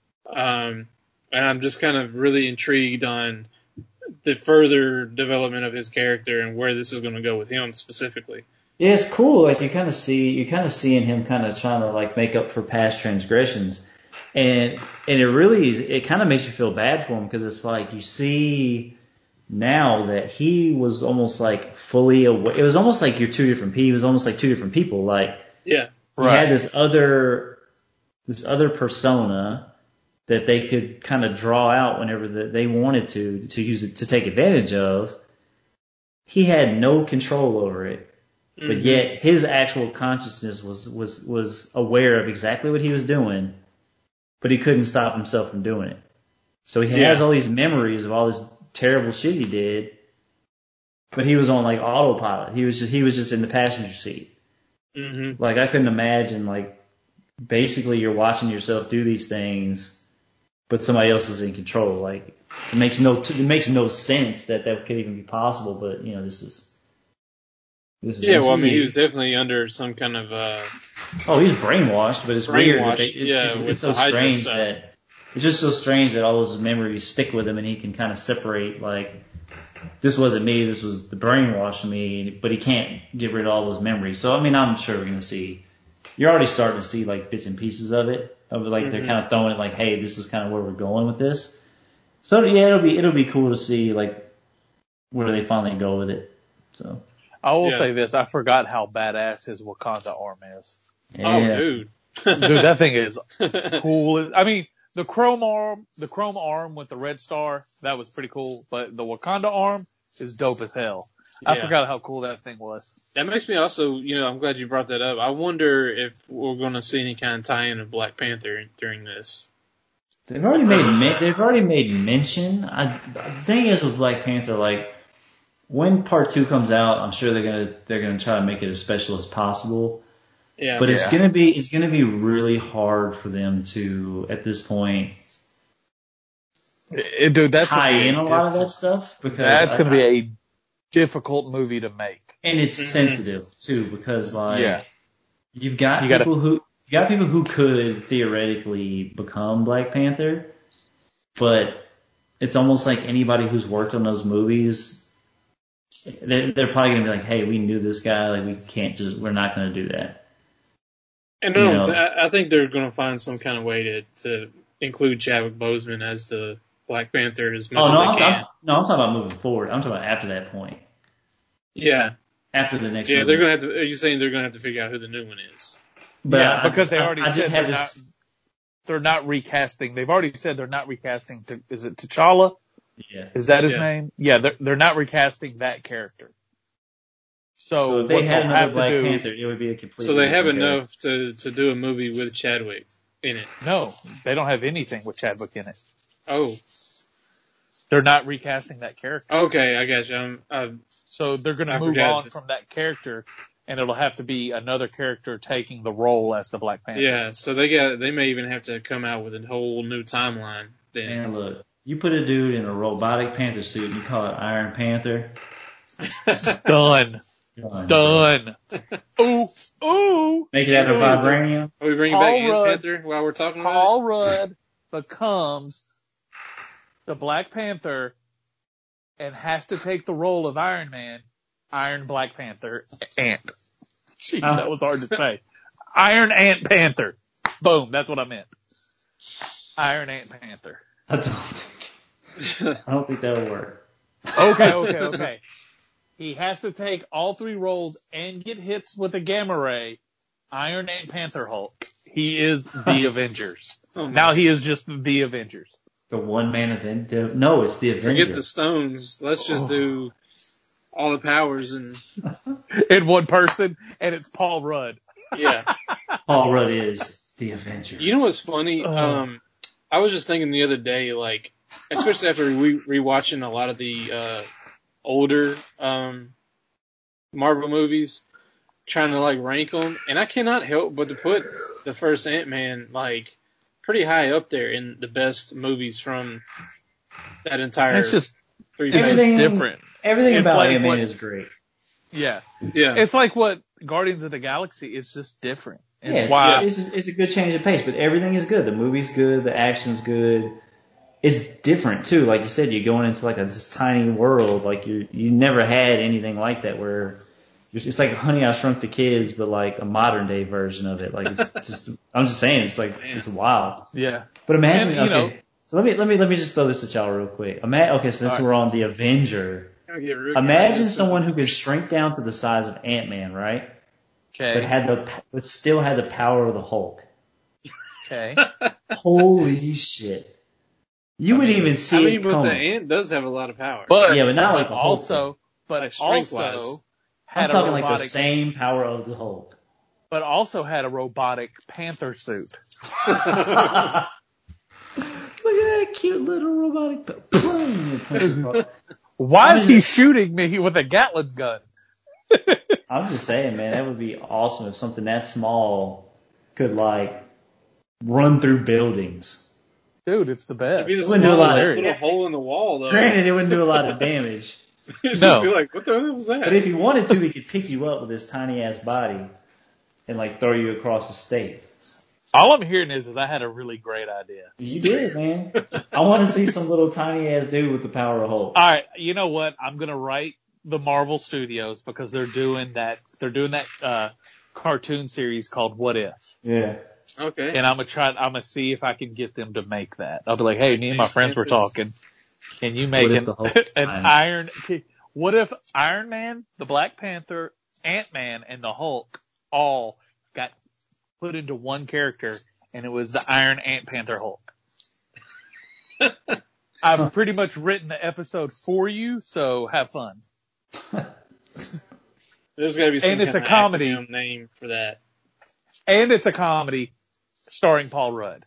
B: Um, and I'm just kind of really intrigued on the further development of his character and where this is going to go with him specifically.
A: Yeah, it's cool. Like you kind of see, you kind of seeing him kind of trying to like make up for past transgressions, and and it really is. It kind of makes you feel bad for him because it's like you see now that he was almost like fully aware. It was almost like you're two different people. He was almost like two different people. Like
B: Yeah,
A: he had this other this other persona that they could kind of draw out whenever the, they wanted to to use it to take advantage of. He had no control over it. But
B: mm-hmm.
A: yet his actual consciousness was, was, was aware of exactly what he was doing, but he couldn't stop himself from doing it. So he
B: Yeah.
A: has all these memories of all this terrible shit he did, but he was on like autopilot. He was just, he was just in the passenger seat.
B: Mm-hmm.
A: Like I couldn't imagine like basically you're watching yourself do these things, but somebody else is in control. Like it makes no, it makes no sense that that could even be possible, but you know, this is, This is
B: Yeah, well, I
A: M C U.
B: mean, he was definitely under some kind of uh,
A: Oh, he's brainwashed, but it's weird. That they,
B: brainwashed.
A: it's,
B: Yeah,
A: it's,
B: with
A: it's so
B: the Hydra
A: strange
B: stuff.
A: that it's just so strange that all those memories stick with him and he can kind of separate, like, this wasn't me, this was the brainwash me, but he can't get rid of all those memories. So, I mean, I'm sure we're going to see, you're already starting to see, like, bits and pieces of it, of like, mm-hmm. they're kind of throwing it like, hey, this is kind of where we're going with this. So, yeah, it'll be, it'll be cool to see, like, where they finally go with it. So.
C: I will
B: yeah.
C: say this, I forgot how badass his Wakanda arm is.
A: Yeah.
B: Oh, dude.
C: Dude, that thing is cool. I mean, the chrome arm, the chrome arm with the red star, that was pretty cool. But the Wakanda arm is dope as hell. I
B: Yeah.
C: forgot how cool that thing was.
B: That makes me also, you know, I'm glad you brought that up. I wonder if we're going to see any kind of tie-in of Black Panther during this.
A: They've already made they've already made mention. I, the thing is with Black Panther, like when part two comes out, I'm sure they're gonna they're gonna try to make it as special as possible.
B: Yeah,
A: but
B: yeah.
A: it's gonna be it's gonna be really hard for them to at this point
C: It, dude, that's
A: tie in a
C: diff-
A: lot of that stuff because
C: that's
A: I,
C: gonna be a difficult movie to make,
A: and it's
B: Mm-hmm.
A: sensitive too because like
C: yeah.
A: you've got
C: You gotta-
A: people who you got people who could theoretically become Black Panther, but it's almost like anybody who's worked on those movies, they're, they're probably gonna be like, hey, we knew this guy, like we can't just we're not gonna do that.
B: And no,
A: You know.
B: I I think they're going to find some kind of way to, to include Chadwick Boseman as the Black Panther as much
A: Oh,
B: as
A: no,
B: they
A: I'm,
B: can.
A: I'm, no, I'm talking about moving forward. I'm talking about after that point.
B: Yeah.
A: After the next
B: Yeah,
A: movie.
B: they're going to have to, are you saying they're going to have to figure out who the new one is?
A: But
C: yeah,
A: I,
C: because they
A: I,
C: already
A: I just
C: said
A: have
C: they're
A: this,
C: not, they're not recasting. They've already said they're not recasting. To, is it T'Challa?
A: yeah.
C: Is that his
B: Yeah.
C: name? Yeah, they're they're not recasting that character. So,
A: So if
C: what
A: they had
C: they'll
A: another
C: have
A: Black
C: to do,
A: Panther, it would be a completely
B: So they have
A: different character.
B: enough to, to do a movie with Chadwick in it.
C: no, they don't have anything with Chadwick in it.
B: Oh,
C: They're not recasting that character.
B: okay, I got you. I'm, I'm,
C: So they're going
B: I
C: to move
B: forgot.
C: on from that character, and it'll have to be another character taking the role as the Black Panther.
B: yeah, so they got, they may even have to come out with a whole new timeline then.
A: And look, you put a dude in a robotic panther suit and you call it Iron Panther.
C: Done.
A: Done.
C: Done. Ooh, ooh.
A: Make it out of
B: Ooh.
A: vibranium.
B: Are we bringing
C: Paul
B: back Ant
C: Rudd-
B: Panther while we're talking about
C: Paul Rudd becomes the Black Panther and has to take the role of Iron Man, Iron Black Panther, Ant. Gee,
A: Oh.
C: that was hard to say. Iron Ant Panther. Boom, that's what I meant. Iron Ant Panther.
A: I don't think, I don't think that'll work.
C: Okay, okay, okay. He has to take all three roles and get hits with a gamma ray. Iron Ant Panther Hulk. He is the Avengers.
B: Oh, my
C: Now he is just the Avengers.
A: The one man event. No, it's the
B: God.
A: Avenger.
B: Forget the stones. Let's just
C: Oh.
B: do all the powers and,
C: In one person, and it's Paul Rudd.
B: yeah.
A: Paul Rudd is the Avenger.
B: You know what's funny?
C: Oh.
B: Um, I was just thinking the other day, like, especially after re- rewatching a lot of the uh, older um, Marvel movies, trying to like rank them, and I cannot help but to put the first Ant-Man like pretty high up there in the best movies from that entire.
C: It's just
B: three
C: it's just
A: Everything-
C: different.
A: Everything
C: It's
A: about
C: like
A: Ant-Man
C: what-
A: is great.
C: Yeah.
B: yeah.
C: It's like what Guardians of the Galaxy is just different. It's
A: Yeah,
C: why
A: it's, it's, it's a good change of pace, but everything is good. The movie's good, the action's good. It's different too. Like you said, you're going into like a this tiny world. Like you you never had anything like that where it's like Honey, I Shrunk the Kids, but like a modern day version of it. Like it's just, I'm just saying, it's like it's wild.
C: yeah.
A: But imagine,
C: And, you
A: okay,
C: know-
A: so let me let me let me just throw this at y'all real quick. Ima- okay, so since
C: All right.
A: we're on the Avenger,
B: I get real-
A: imagine someone who could shrink down to the size of Ant-Man, right? But
C: Okay.
A: had the but still had the power of the Hulk.
C: Okay.
A: Holy shit! You
C: I
A: would
C: mean-
A: even see
B: I mean,
A: it
B: but the
A: coming.
B: ant does have a lot of power.
C: But
A: Yeah, but not like the Hulk
C: also, but
B: Like strength-wise.
C: also
A: I'm
C: had a
A: talking like
C: robotic,
A: the same power of the Hulk.
C: but also had a robotic panther suit.
A: Look at that cute little robotic. p- Boom! It punches across.
C: Why
A: I
C: is
A: mean-
C: he shooting me with a Gatling gun?
A: I'm just saying, man, that would be awesome if something that small could like run through buildings.
C: Dude, it's the best.
B: It'd be the
A: It wouldn't do a lot
B: smallest
A: of-
B: little hole in the wall, though.
A: Granted, it wouldn't do a lot of damage,
B: You'd
C: No.
B: be like, what the hell was that?
A: but if he wanted to, he could pick you up with his tiny ass body and like throw you across the state.
C: All I'm hearing is, is I had a really great idea.
A: You did, man. I want to see some little tiny ass dude with the power of Hulk.
C: All right, you know what? I'm gonna write the Marvel Studios because they're doing that. They're doing that uh, cartoon series called What If.
A: Yeah.
B: Okay.
C: And I'm gonna try. I'm gonna see if I can get them to make that. I'll be like, hey, me and my friends were talking. Can you make an, an Iron? What if Iron Man, the Black Panther, Ant-Man, and the Hulk all got put into one character, and it was the Iron Ant Panther Hulk? I've pretty much written the episode for you, so have fun.
B: There's got to be some
C: and it's
B: kind
C: a comedy
B: of name for that.
C: And it's a comedy starring Paul Rudd.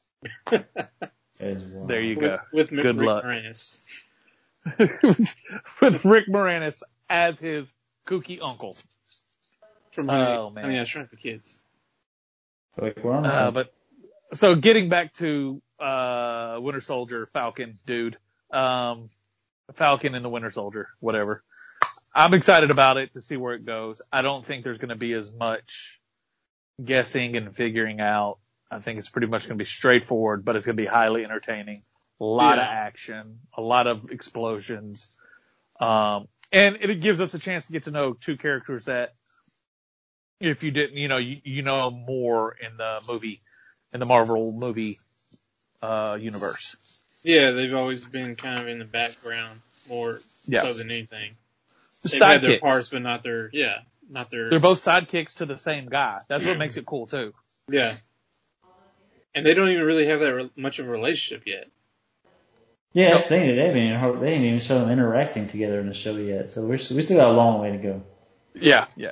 C: There you go.
B: With, with
C: Good
B: Rick
C: luck.
B: Moranis.
C: With Rick Moranis as his kooky uncle.
B: From
C: oh,
B: I
C: man.
B: mean, I Shrunk the Kids.
A: Like we're on
C: uh, but so getting back to uh, Winter Soldier, Falcon, dude, um, Falcon and the Winter Soldier, whatever. I'm excited about it to see where it goes. I don't think there's going to be as much guessing and figuring out. I think it's pretty much going to be straightforward, but it's going to be highly entertaining. A lot
B: yeah.
C: of action, a lot of explosions, um, and it gives us a chance to get to know two characters that, if you didn't, you know, you, you know more in the movie, in the Marvel movie uh, universe.
B: Yeah, they've always been kind of in the background more
C: yes.
B: so than anything.
C: The
B: They've
C: sidekicks.
B: had their parts, but not their, yeah, not their.
C: They're both sidekicks to the same guy. That's what makes it cool too.
B: Yeah. And they don't even really have that re- much of a relationship yet.
A: Yeah, that's the thing. They haven't even, they didn't even show them interacting together in the show yet. So we're, we still got a long way to go.
C: Yeah, yeah,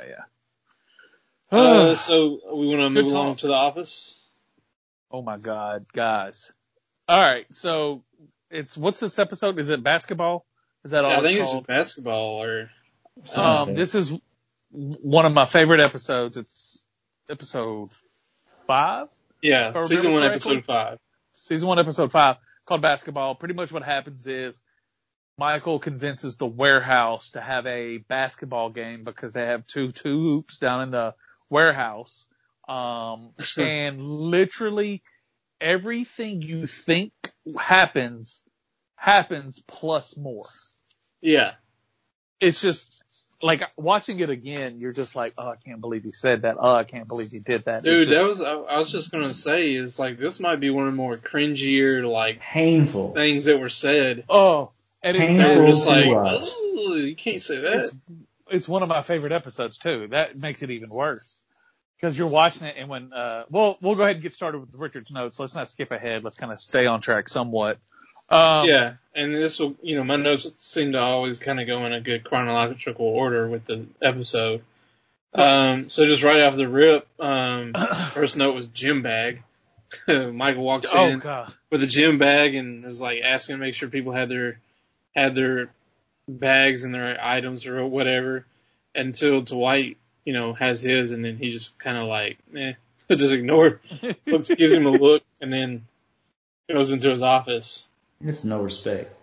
C: yeah.
B: Uh, so we want to move
C: talk.
B: along to The Office.
C: Oh my God, guys! All right, so it's what's this episode? Is it basketball? Is that all?
B: Yeah, I
C: it's
B: think
C: called?
B: it's just basketball or.
C: Um, this is one of my favorite episodes. It's episode five.
B: Yeah, season one, correctly. episode five.
C: Season one, episode five, called Basketball. Pretty much what happens is Michael convinces the warehouse to have a basketball game because they have two two hoops down in the warehouse. Um, and literally everything you think happens, happens plus more.
B: Yeah.
C: It's just like watching it again, you're just like, oh, I can't believe he said that. Oh, I can't believe he did that.
B: Dude,
C: just,
B: that was, I, I was just going to say is like, this might be one of the more cringier, like,
A: painful
B: things that were said.
C: Oh, and it's
B: painful just like, oh, you can't say that.
C: It's, it's one of my favorite episodes too. That makes it even worse. Because you're watching it and when, uh, well, we'll go ahead and get started with Richard's notes. Let's not skip ahead. Let's kind of stay on track somewhat. Um,
B: yeah, and this will, you know, my notes seem to always kind of go in a good chronological order with the episode. Um, so just right off the rip, um, first note was gym bag. Michael walks
C: oh,
B: in
C: God.
B: with a gym bag and was like asking to make sure people had their, had their bags and their items or whatever until Dwight, you know, has his and then he just kind of like, eh, just ignore, looks, gives him a look and then goes into his office.
A: It's no respect.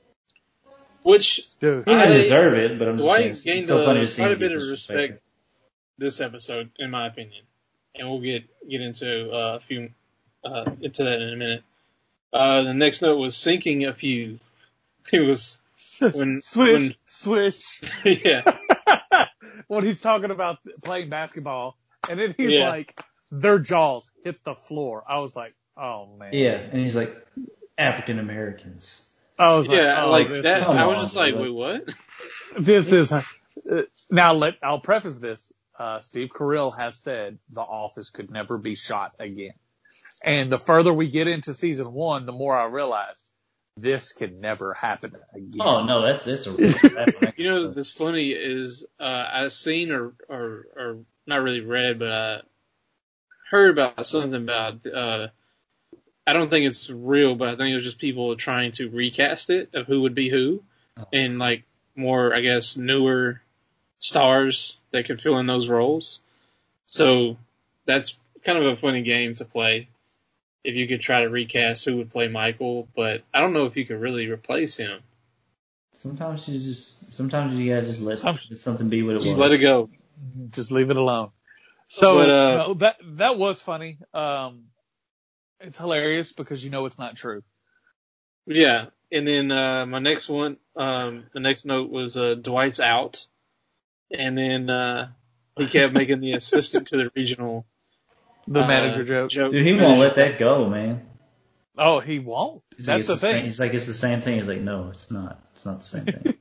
B: Which
C: Dude,
A: he didn't deserve it, but I'm just
B: Dwight
A: saying, it's
B: gained
A: so
B: a,
A: funny to see
B: quite a
A: him
B: bit
A: get
B: of respect
A: disrespected.
B: this episode, in my opinion, and we'll get get into uh, a few uh, into that in a minute. Uh, the next note was sinking a few. It was when
C: swish,
B: when,
C: swish.
B: Yeah.
C: When he's talking about playing basketball, and then he's
B: yeah.
C: like, their jaws hit the floor. I was like, oh man.
A: Yeah, and he's like, African Americans.
C: I was like,
B: yeah,
C: oh,
B: like
C: this
B: that.
C: Is,
B: I was just like, wait, what?
C: This is uh, now. Let I'll preface this. Uh, Steve Carell has said The Office could never be shot again, and the further we get into season one, the more I realized this can never happen again.
A: Oh no, that's that's a.
B: You know, this funny is uh, I've seen or, or or not really read, but I heard about something about. Uh, I don't think it's real, but I think it was just people trying to recast it of who would be who, and like more, I guess, newer stars that could fill in those roles. So that's kind of a funny game to play if you could try to recast who would play Michael, but I don't know if you could really replace him.
A: Sometimes you just, sometimes you gotta just let something be what it was.
B: Just let it go.
C: Just leave it alone. So
B: but, uh,
C: no, that that was funny. Um, it's hilarious because you know it's not true.
B: Yeah, and then uh, my next one, um, the next note was uh, Dwight's out, and then uh, he kept making the assistant to the regional.
C: The
B: uh,
C: manager joke.
B: joke.
A: Dude, he won't let that go, man.
C: Oh, he won't.
A: He's like,
C: That's
A: it's
C: the
A: the
C: thing.
A: same, he's like, it's the same thing. He's like, no, it's not. It's not the same thing.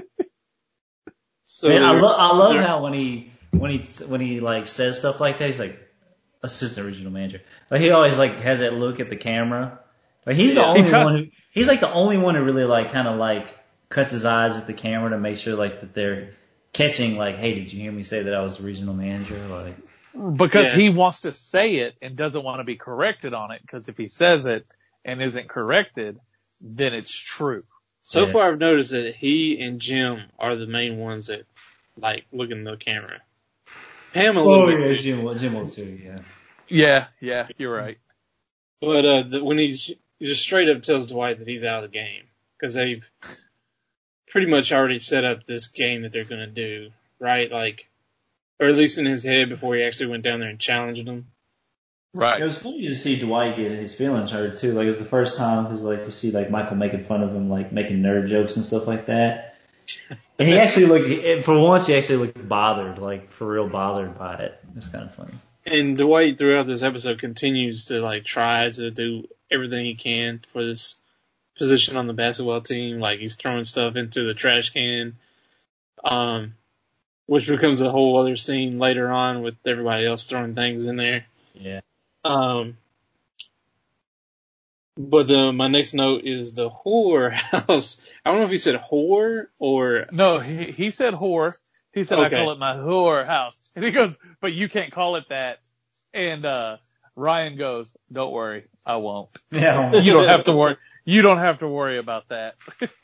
B: So
A: Man, I,
B: they're-
A: lo- I love
B: they're-
A: how when he when he when he like says stuff like that, he's like assistant regional manager. But he always like has that look at the camera. Like he's the
B: Yeah.
A: only
C: Because-
A: one who he's like the only one who really like kind of like cuts his eyes at the camera to make sure like that they're catching like, hey, did you hear me say that I was the regional manager? Like
C: Because
B: Yeah.
C: he wants to say it and doesn't want to be corrected on it. Because if he says it and isn't corrected, then it's true.
B: So
A: Yeah.
B: far, I've noticed that he and Jim are the main ones that like look in the camera. Pam a little
A: oh
B: bit,
A: yeah,
B: too.
A: Jim, will- Jim will too. Yeah.
C: Yeah, yeah, you're right.
B: but uh, the, when he's he just straight up tells Dwight that he's out of the game because they've pretty much already set up this game that they're going to do, right? Like, or at least in his head before he actually went down there and challenged them.
C: Right.
A: It was funny to see Dwight get his feelings hurt too. Like it was the first time because like you see like Michael making fun of him, like making nerd jokes and stuff like that. And he actually looked, for once, he actually looked bothered, like for real bothered by it. It's kind of funny.
B: And Dwight throughout this episode continues to like try to do everything he can for this position on the basketball team. Like he's throwing stuff into the trash can, um, which becomes a whole other scene later on with everybody else throwing things in there.
A: Yeah.
B: Um, but the, my next note is the whore house. I don't know if he said whore or
C: No, he, he said whore. He said,
B: Okay.
C: I call it my whore house. And he goes, but you can't call it that. And, uh, Ryan goes, don't worry, I won't.
A: Yeah.
C: You don't have to worry. You don't have to worry about that.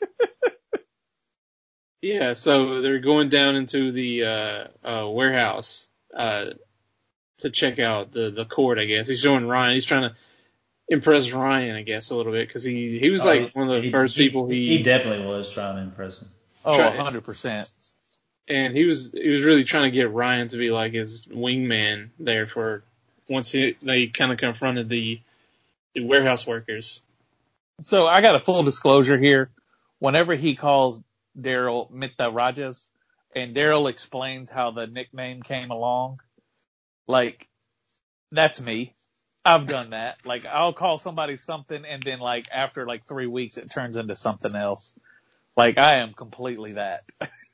B: yeah. So they're going down into the uh, uh, warehouse uh, to check out the the court. I guess he's showing Ryan. He's trying to impress Ryan, I guess, a little bit because he he was like
A: Oh,
B: one of the
A: he,
B: first
A: he,
B: people he,
A: he definitely was trying to impress him.
C: Oh,
B: Try-
C: a hundred percent.
B: and he was he was really trying to get Ryan to be like his wingman there for once he they kind of confronted the the warehouse workers.
C: So I got a full disclosure here. Whenever he calls Daryl Mita Rajas and Daryl explains how the nickname came along, like, that's me. I've done that. Like, I'll call somebody something and then like after like three weeks it turns into something else. Like, I am completely that.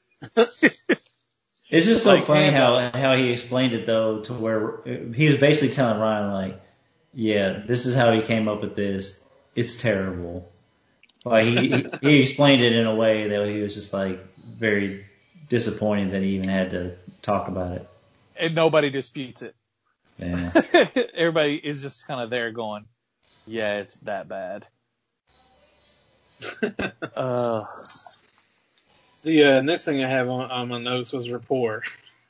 A: It's just so
C: Like,
A: funny
C: hand
A: how how he explained it though, to where he was basically telling Ryan like, yeah, this is how he came up with this. It's terrible. Like he he explained it in a way that he was just like very disappointed that he even had to talk about it.
C: And nobody disputes it.
A: Yeah.
C: Everybody is just kind of there going, yeah, it's that bad. uh,
B: The uh, next thing I have on, on my notes was rapport.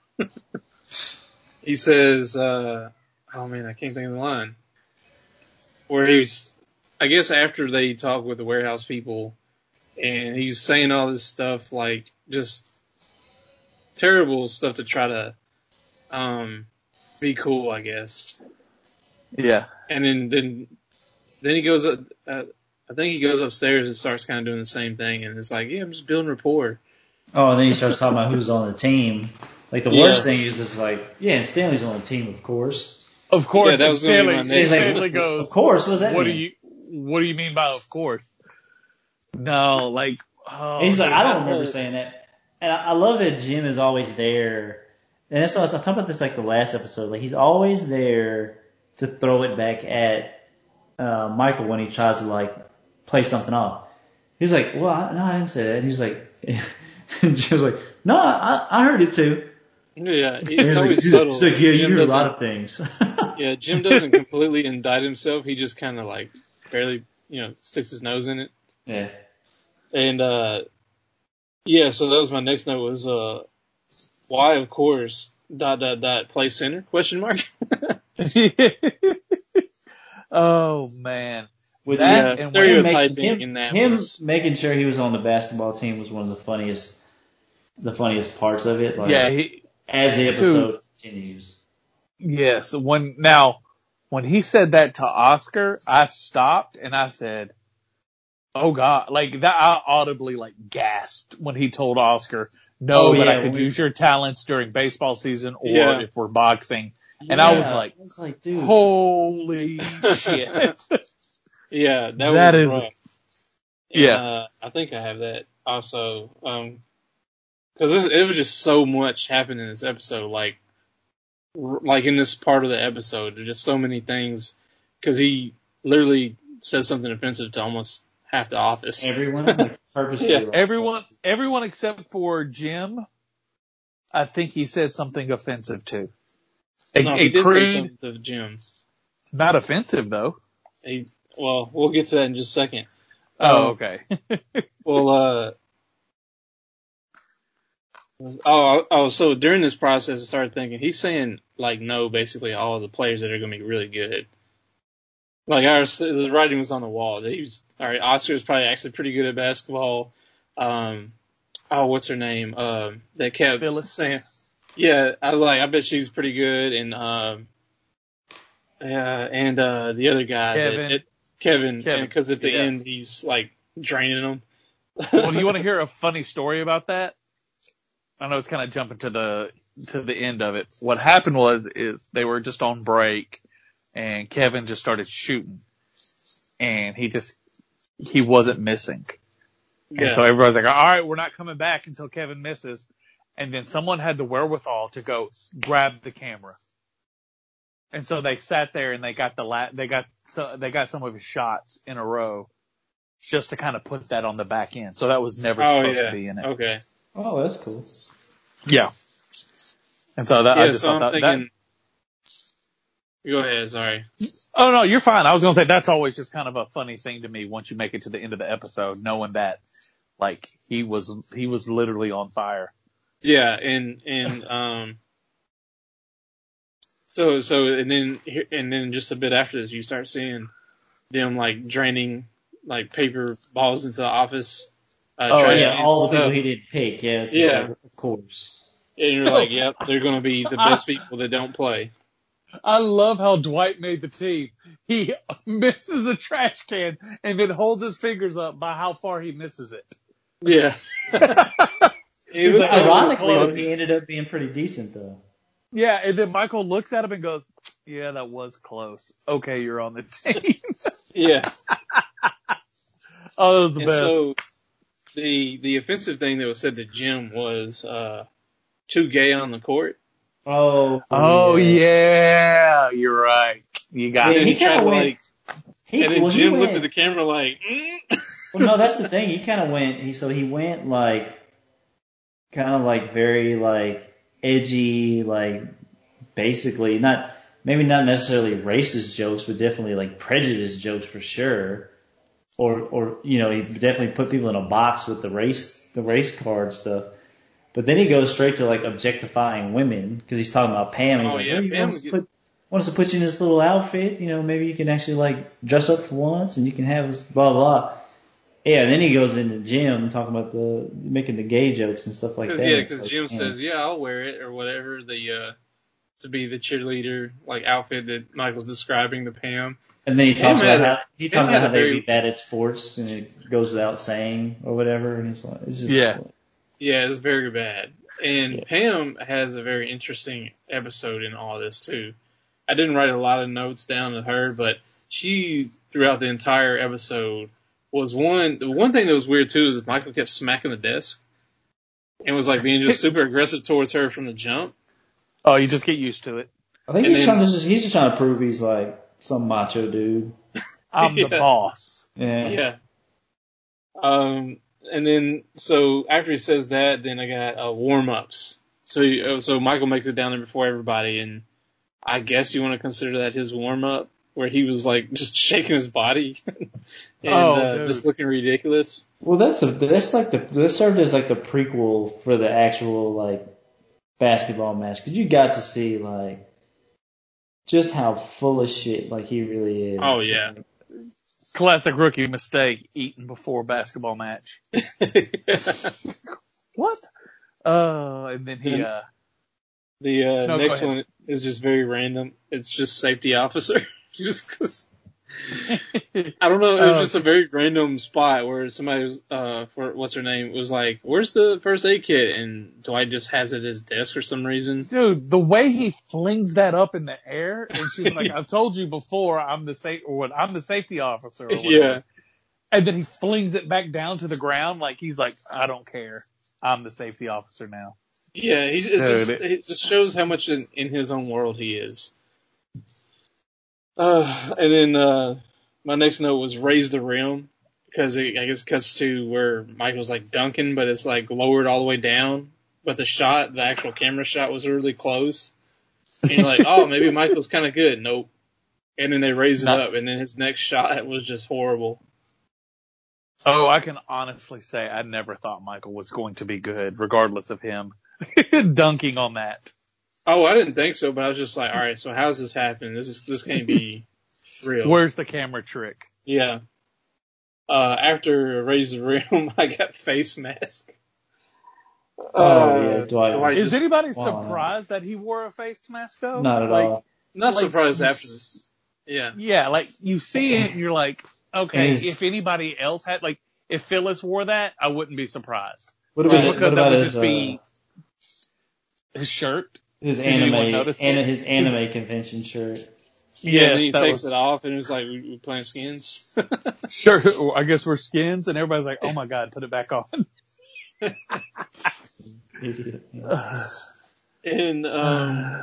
B: He says, uh, oh man, I can't think of the line. Where he's, I guess after they talk with the warehouse people, and he's saying all this stuff, like, just terrible stuff to try to, um, be cool, I guess.
C: yeah.
B: And then, then, then he goes up, uh, I think he goes upstairs and starts kind of doing the same thing, and it's like, yeah, I'm just building rapport.
A: Oh, and then he starts talking about who's on the team. Like the
B: Yeah.
A: worst thing is just like, yeah, and Stanley's on the team, of course.
C: Of course,
B: Yeah, that
C: and
B: was gonna be
C: Stanley,
B: my next-
A: He's like,
C: Stanley goes,
A: of course. What does that
C: what do
A: mean?
C: you, what do you mean by of course? No, like, oh,
A: And he's like,
C: dude,
A: I don't
C: that
A: remember
C: whole-
A: saying that. And I, I love that Jim is always there. And that's what I was talking about this like the last episode. Like he's always there to throw it back at uh, Michael when he tries to like play something off. He's like, well, I, no, I didn't say that. And he's like, and Jim's like, no, I, I heard it too.
B: Yeah,
A: And
B: it's
A: he's
B: always
A: like,
B: subtle.
A: He's like, yeah, you
B: Jim
A: hear a
B: doesn't-
A: lot of things.
B: Yeah, Jim doesn't completely indict himself. He just kind of like barely, you know, sticks his nose in it.
A: Yeah.
B: And, uh, yeah, so that was my next note was, uh, why, of course, dot, dot, dot, play center, question mark.
C: Oh man.
A: Which
C: That
B: yeah,
C: and
A: him,
C: when-
B: stereotyping
A: making, him,
B: in that
A: him
B: was,
A: making sure he was on the basketball team was one of the funniest, the funniest parts of it. Like,
C: yeah, he,
A: as the episode continues.
C: Yes. When now, when he said that to Oscar, I stopped and I said, "Oh God!" Like that, I audibly like gasped when he told Oscar, "No,
A: Oh,
C: but
A: yeah,
C: I could
A: when we-
C: use your talents during baseball season, or
B: Yeah.
C: if we're boxing." And
A: Yeah,
C: I was like,
A: I was like, dude.
C: "Holy shit!"
B: Yeah, that,
C: That
B: was
C: is-
B: rough.
C: Yeah.
B: And, uh, I think I have that also. Um, cause this, it was just so much happened in this episode. Like, r- like in this part of the episode, there's just so many things. Cause he literally said something offensive to almost half the office.
A: Everyone, like, purposely.
B: Yeah,
A: like,
C: everyone, everyone except for Jim, I think he said something offensive too. A,
B: No,
C: a
B: he did
C: crude,
B: say something to Jim.
C: not offensive though.
B: He, well, we'll get to that in just a second.
C: Oh,
B: Um,
C: okay.
B: Well, uh, oh, oh, so during this process, I started thinking, he's saying, like, no, basically all of the players that are going to be really good. Like, our, the writing was on the wall. That he was, alright, Oscar's probably actually pretty good at basketball. Um, oh, what's her name? Um, that kept
C: Phyllis.
B: saying, yeah, I was like, I bet she's pretty good. And, um, yeah, and, uh, the other guy,
C: Kevin.
B: that, it, Kevin,
C: Kevin,
B: because at the
C: yeah.
B: end, he's, like, draining them.
C: Well, do you want to hear a funny story about that? I know it's kind of jumping to the to the end of it. What happened was is they were just on break, and Kevin just started shooting, and he just he wasn't missing,
B: Yeah.
C: and so everybody's like, "All right, we're not coming back until Kevin misses," and then someone had the wherewithal to go grab the camera, and so they sat there and they got the la- they got so they got some of his shots in a row, just to kind of put that on the back end. So that was never
B: Oh,
C: supposed
B: yeah.
C: to be in it.
B: Okay.
A: Oh, that's cool.
C: Yeah. And so that
B: Yeah,
C: I just
B: so
C: thought
B: I'm
C: that,
B: thinking. Go ahead, sorry.
C: that. Oh no, you're fine. I was gonna say that's always just kind of a funny thing to me once you make it to the end of the episode, knowing that like he was he was literally on fire.
B: Yeah, and and um. So so and then and then just a bit after this, you start seeing them like draining like paper balls into the office. Uh,
C: Oh,
B: trash
A: Yeah,
B: cans
A: all
B: and
A: the people
B: stuff.
A: he didn't pick. Yeah, it's just
B: Yeah.
A: like, of course.
B: And you're like, yep, they're going to be the best people that don't play.
C: I love how Dwight made the team. He misses a trash can and then holds his fingers up by how far he misses it.
B: Yeah. It was
C: like,
B: so
A: Ironically,
C: close.
A: though, he ended up being pretty decent, though.
C: Yeah, and then Michael looks at him and goes, "Yeah, that was close. Okay, you're on the team."
B: yeah.
C: Oh, that was the
B: And
C: best.
B: so the the offensive thing that was said to Jim was uh, too gay on the court.
A: Oh,
C: Oh yeah, you're right. You got
A: Yeah,
B: And
C: it.
A: he
B: he tried
A: kinda
B: to
A: went-
B: like,
A: He,
B: and then
A: well, he
B: Jim
A: went,
B: looked at the camera like, mm.
A: Well, no, that's the thing. He kind of went. He so he went like, kind of like very like edgy, like basically not maybe not necessarily racist jokes, but definitely like prejudice jokes for sure. Or or you know he definitely put people in a box with the race the race card stuff. But then he goes straight to like objectifying women because he's talking about Pam. And he's
B: Oh,
A: like,
B: yeah,
A: well, you
B: Pam
A: want us to
B: get-
A: put want us to put you in this little outfit. You know, maybe you can actually like dress up for once and you can have this blah blah. Yeah, and then he goes into Jim talking about the making the gay jokes and stuff like
B: Cause,
A: that.
B: yeah,
A: It's
B: because
A: like,
B: Jim
A: man.
B: says, yeah, I'll wear it or whatever, the, uh, to be the cheerleader, like, outfit that Michael's describing to Pam.
A: And then he
B: Pam
A: talks
B: had
A: about
B: a-
A: how he
B: Pam
A: talks
B: had
A: about
B: a
A: how they'd
B: very-
A: be bad at sports, and it goes without saying or whatever. And he's like, it's just
C: Yeah.
B: Yeah, it's very bad. And
A: Yeah.
B: Pam has a very interesting episode in all this, too. I didn't write a lot of notes down to her, but she, throughout the entire episode, was one, the one thing that was weird, too, is that Michael kept smacking the desk and was, like, being just super aggressive towards her from the jump.
C: Oh, you just get used to it.
A: I think
B: And
A: he's
B: then-
A: trying to just he's just trying to prove he's like some macho dude.
C: I'm the
B: Yeah.
C: boss.
A: Yeah.
B: Yeah. Um, and then, so after he says that, then I got uh, warm-ups. So, he, uh, so Michael makes it down there before everybody, and I guess you want to consider that his warm-up, where he was like just shaking his body and
C: Oh,
B: uh,
C: dude.
B: just looking ridiculous.
A: Well, that's a that's like the this served as like the prequel for the actual like basketball match because you got to see like just how full of shit like he really is.
B: Oh, yeah.
A: Like,
C: Classic rookie mistake, eating before basketball match. What? Uh, and then he, uh,
B: The uh,
C: No,
B: next one is just very random. It's just safety officer. just cause I don't know. It was
C: Oh.
B: just a very random spot where somebody was, uh, for what's her name was like, "Where's the first aid kit?" And Dwight just has it at his desk for some reason.
C: Dude, the way he flings that up in the air, and she's like, "I've told you before, I'm the safe, or what? I'm the safety officer." Or whatever.
B: Yeah.
C: And then he flings it back down to the ground, like he's like, "I don't care. I'm the safety officer now."
B: Yeah, he it
C: Dude,
B: just,
C: it-
B: it just shows how much in, in his own world he is. Uh, and then uh, my next note was raise the rim because it, I guess it cuts to where Michael's like dunking, but it's like lowered all the way down. But the shot, the actual camera shot, was really close. And you're like, oh, maybe Michael's kind of good. Nope. And then they raise it
C: Not-
B: up, and then his next shot was just horrible.
C: Oh, I can honestly say I never thought Michael was going to be good, regardless of him dunking on that.
B: Oh, I didn't think so, but I was just like, all right, so how's this happening? This is this can't be real.
C: Where's the camera trick?
B: Yeah. Uh, after Raise the Rim, I got face mask.
A: Oh,
B: Uh,
A: yeah, Dwight.
B: Dwight
C: Is
B: just-
C: anybody
A: wow.
C: surprised that he wore a face mask though?
A: Not at
C: like,
A: all.
B: Not
C: like,
B: surprised
C: you
B: after
C: s-
B: this. Yeah.
C: Yeah, like you see it and you're like, okay,
A: And his-
C: if anybody else had, like, if Phyllis wore that, I wouldn't be surprised.
A: What
B: Right,
A: about,
C: because
A: what
C: that
A: about
C: would
A: his,
C: just be
A: uh,
C: his shirt.
A: his
C: Did anyone
A: anime,
C: notice
A: an,
C: it?
A: his anime convention shirt?
B: Yeah, and then
C: Yes,
B: he
C: that
B: takes
C: was-
B: it off and it was like, we, we playing skins.
C: Sure, I guess we're skins, and everybody's like, oh my god, put it back on.
A: Idiot. Yeah.
B: and, um,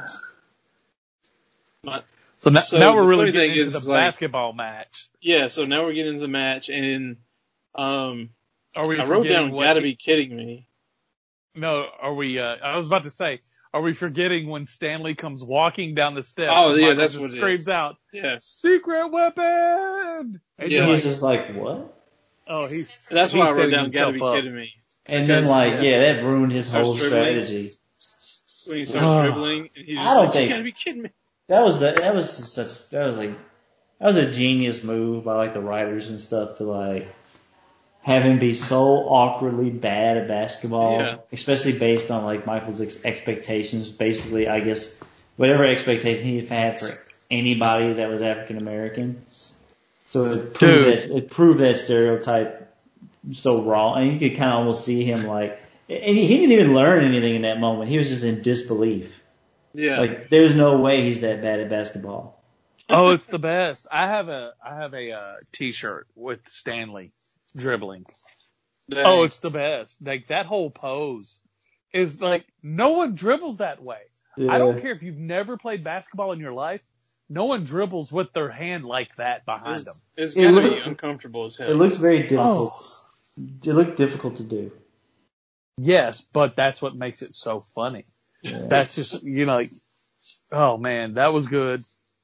B: my,
C: So now,
B: So
C: now
B: the
C: we're really
B: funny
C: getting
B: thing
C: into
B: is,
C: the
B: like-
C: basketball match.
B: yeah, so now we're getting into the match and, um,
C: Are we
B: I wrote
C: forgetting
B: down,
C: what
B: gotta
C: he-
B: be kidding me.
C: No, are we, uh, I was about to say, are we forgetting when Stanley comes walking down the steps?
B: Oh,
C: and
B: yeah,
C: Michael
B: that's
C: just
B: what it
C: screams
B: is.
C: out,
B: Yeah.
C: secret weapon! And
B: Yeah.
C: you're
A: He's
C: like,
A: just like, what?
C: oh, he's,
B: That's
C: he's
B: why I wrote
C: setting
B: down, gotta be
C: himself up.
B: kidding me.
A: And
B: Because,
A: then like,
B: yeah.
A: yeah, that ruined his
B: Starts
A: whole
B: dribbling.
A: strategy.
B: When he starts
C: Oh.
B: dribbling, and he's
A: I
B: just
A: don't
B: like,
A: think-
B: you gotta be kidding me.
A: That was the, that was such, that was like, that was a genius move by like the writers and stuff to like, have him be so awkwardly bad at basketball,
B: Yeah.
A: especially based on like Michael's ex- expectations. Basically, I guess whatever expectation he had for anybody that was African American. So it proved
C: Dude.
A: that it proved that stereotype so wrong, and you could kind of almost see him like, and he didn't even learn anything in that moment. He was just in disbelief.
B: Yeah.
A: Like, there's no way he's that bad at basketball.
C: Oh, it's the best. I have a, I have a, uh, t-shirt with Stanley dribbling.
B: Dang.
C: Oh, it's the best. Like that whole pose is like, no one dribbles that way. I don't care if you've never played basketball in your life. No one dribbles with their hand like that behind them.
B: It's
A: It
B: gotta
A: looks-
B: be uncomfortable as hell.
A: It looks very difficult.
C: Oh,
A: It looked difficult to do.
C: yes, but that's what makes it so funny.
A: Yeah.
C: That's just, you know, like, oh man, that was good.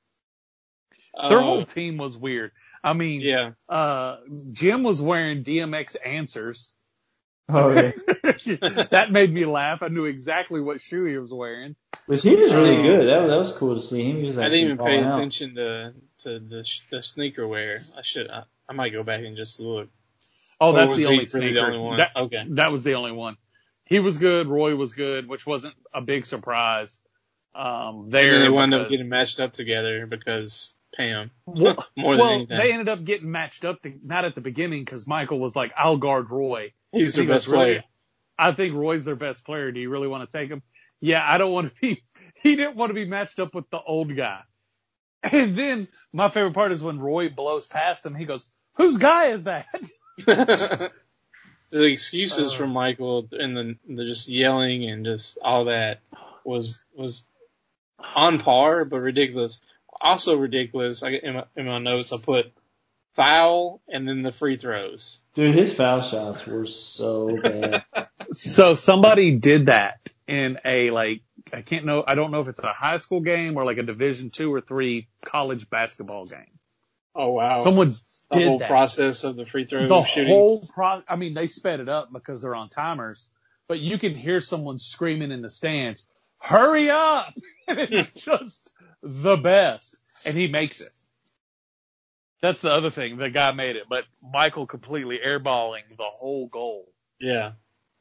B: Uh,
C: Their whole team was weird. I mean,
B: yeah.
C: uh, Jim was wearing D M X answers.
A: Oh, yeah.
C: That made me laugh. I knew exactly what shoe he was wearing.
A: But he was really
B: Um,
A: good. That was, that was cool to see him. He was
B: I
A: actually
B: didn't even pay
A: balling out.
B: attention to to the sh- the sneaker wear. I should. I, I might go back and just look.
C: Oh,
B: Or
C: that's
B: was
C: the
B: he
C: only
B: really
C: sneaker.
B: the only one?
C: That,
B: Okay.
C: that was the only one. He was good. Roy was good, which wasn't a big surprise. Um,
B: And
C: there
B: then they wound up
C: because-
B: getting matched up together because Pam.
C: Well,
B: More than
C: well,
B: anything.
C: they ended up getting matched up to, not at the beginning because Michael was like, I'll guard Roy.
B: He's their
C: He goes,
B: best player.
C: "Really? I think Roy's their best player. Do you really want to take him? Yeah, I don't want to be, he didn't want to be matched up with the old guy. And then my favorite part is when Roy blows past him, he goes, whose guy is that?
B: The excuses
C: Uh.
B: from Michael and the, the just yelling and just all that was was on par, but ridiculous. Also ridiculous. I in my, in my notes I put foul and then the free throws.
A: Dude, his foul shots were so bad.
C: So somebody did that in a like, I can't know, I don't know if it's a high school game or like a division two or three college basketball game.
B: Oh wow!
C: Someone
B: the
C: did
B: whole
C: that.
B: process of the free throw
C: The
B: shooting.
C: whole pro, I mean, they sped it up because they're on timers, but you can hear someone screaming in the stands, hurry up! And it's just the best. And he makes it. That's the other thing. The guy made it, but Michael completely airballing the whole goal.
B: Yeah.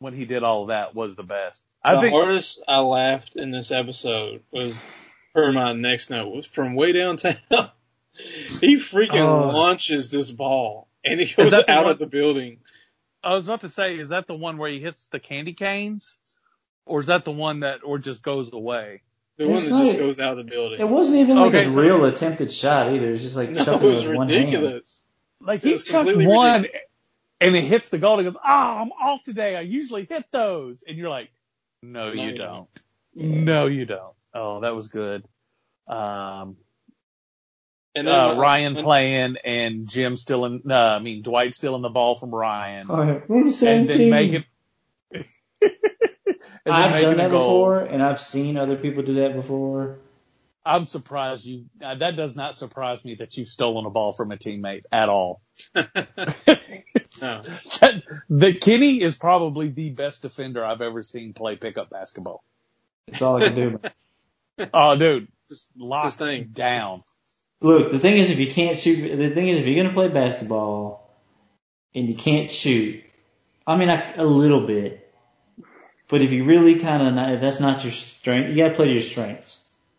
C: when he did all of that was the best. I
B: the
C: think
B: hardest I laughed in this episode was, per my next note, was from way downtown. He freaking
C: Oh.
B: launches this ball and he goes
C: that the
B: out
C: one-
B: of the building.
C: I was about to say, is that the one where he hits the candy canes? Or is that the one that or just goes away?
B: The
A: It's
B: one that
A: not-
B: just goes out of the building.
A: It wasn't even like
C: Okay,
A: a
C: so-
A: real attempted shot either. It was just like
B: No,
A: chucking
B: it was
A: with one hand.
B: ridiculous.
C: Like
B: It
C: he
B: was
C: chucked
B: completely
C: one
B: ridiculous.
C: and it hits the goal and he goes, oh, I'm off today. I usually hit those. And you're like, no,
B: No,
C: you
B: you
C: don't.
A: Yeah.
C: No, you don't. Oh, that was good. Um,
B: And then
C: uh,
B: uh,
C: Ryan
B: and-
C: playing and Jim still in, no, I mean, Dwight stealing the ball from Ryan.
A: All right, we're
C: And then make it, and then
A: I've
C: making
A: done
C: a
A: that
C: goal.
A: before, and I've seen other people do that before.
C: I'm surprised you, uh, that does not surprise me that you've stolen a ball from a teammate at all.
B: no.
C: That, the Kenny is probably the best defender I've ever seen play pickup basketball.
A: That's all I can do.
C: Oh, dude,
B: Just,
C: locked
B: just think.
C: down.
A: Look, the thing is, if you can't shoot, the thing is, if you're gonna play basketball and you can't shoot, I mean, I, a little bit, but if you really kind of, if that's not your strength, you gotta play to your strengths.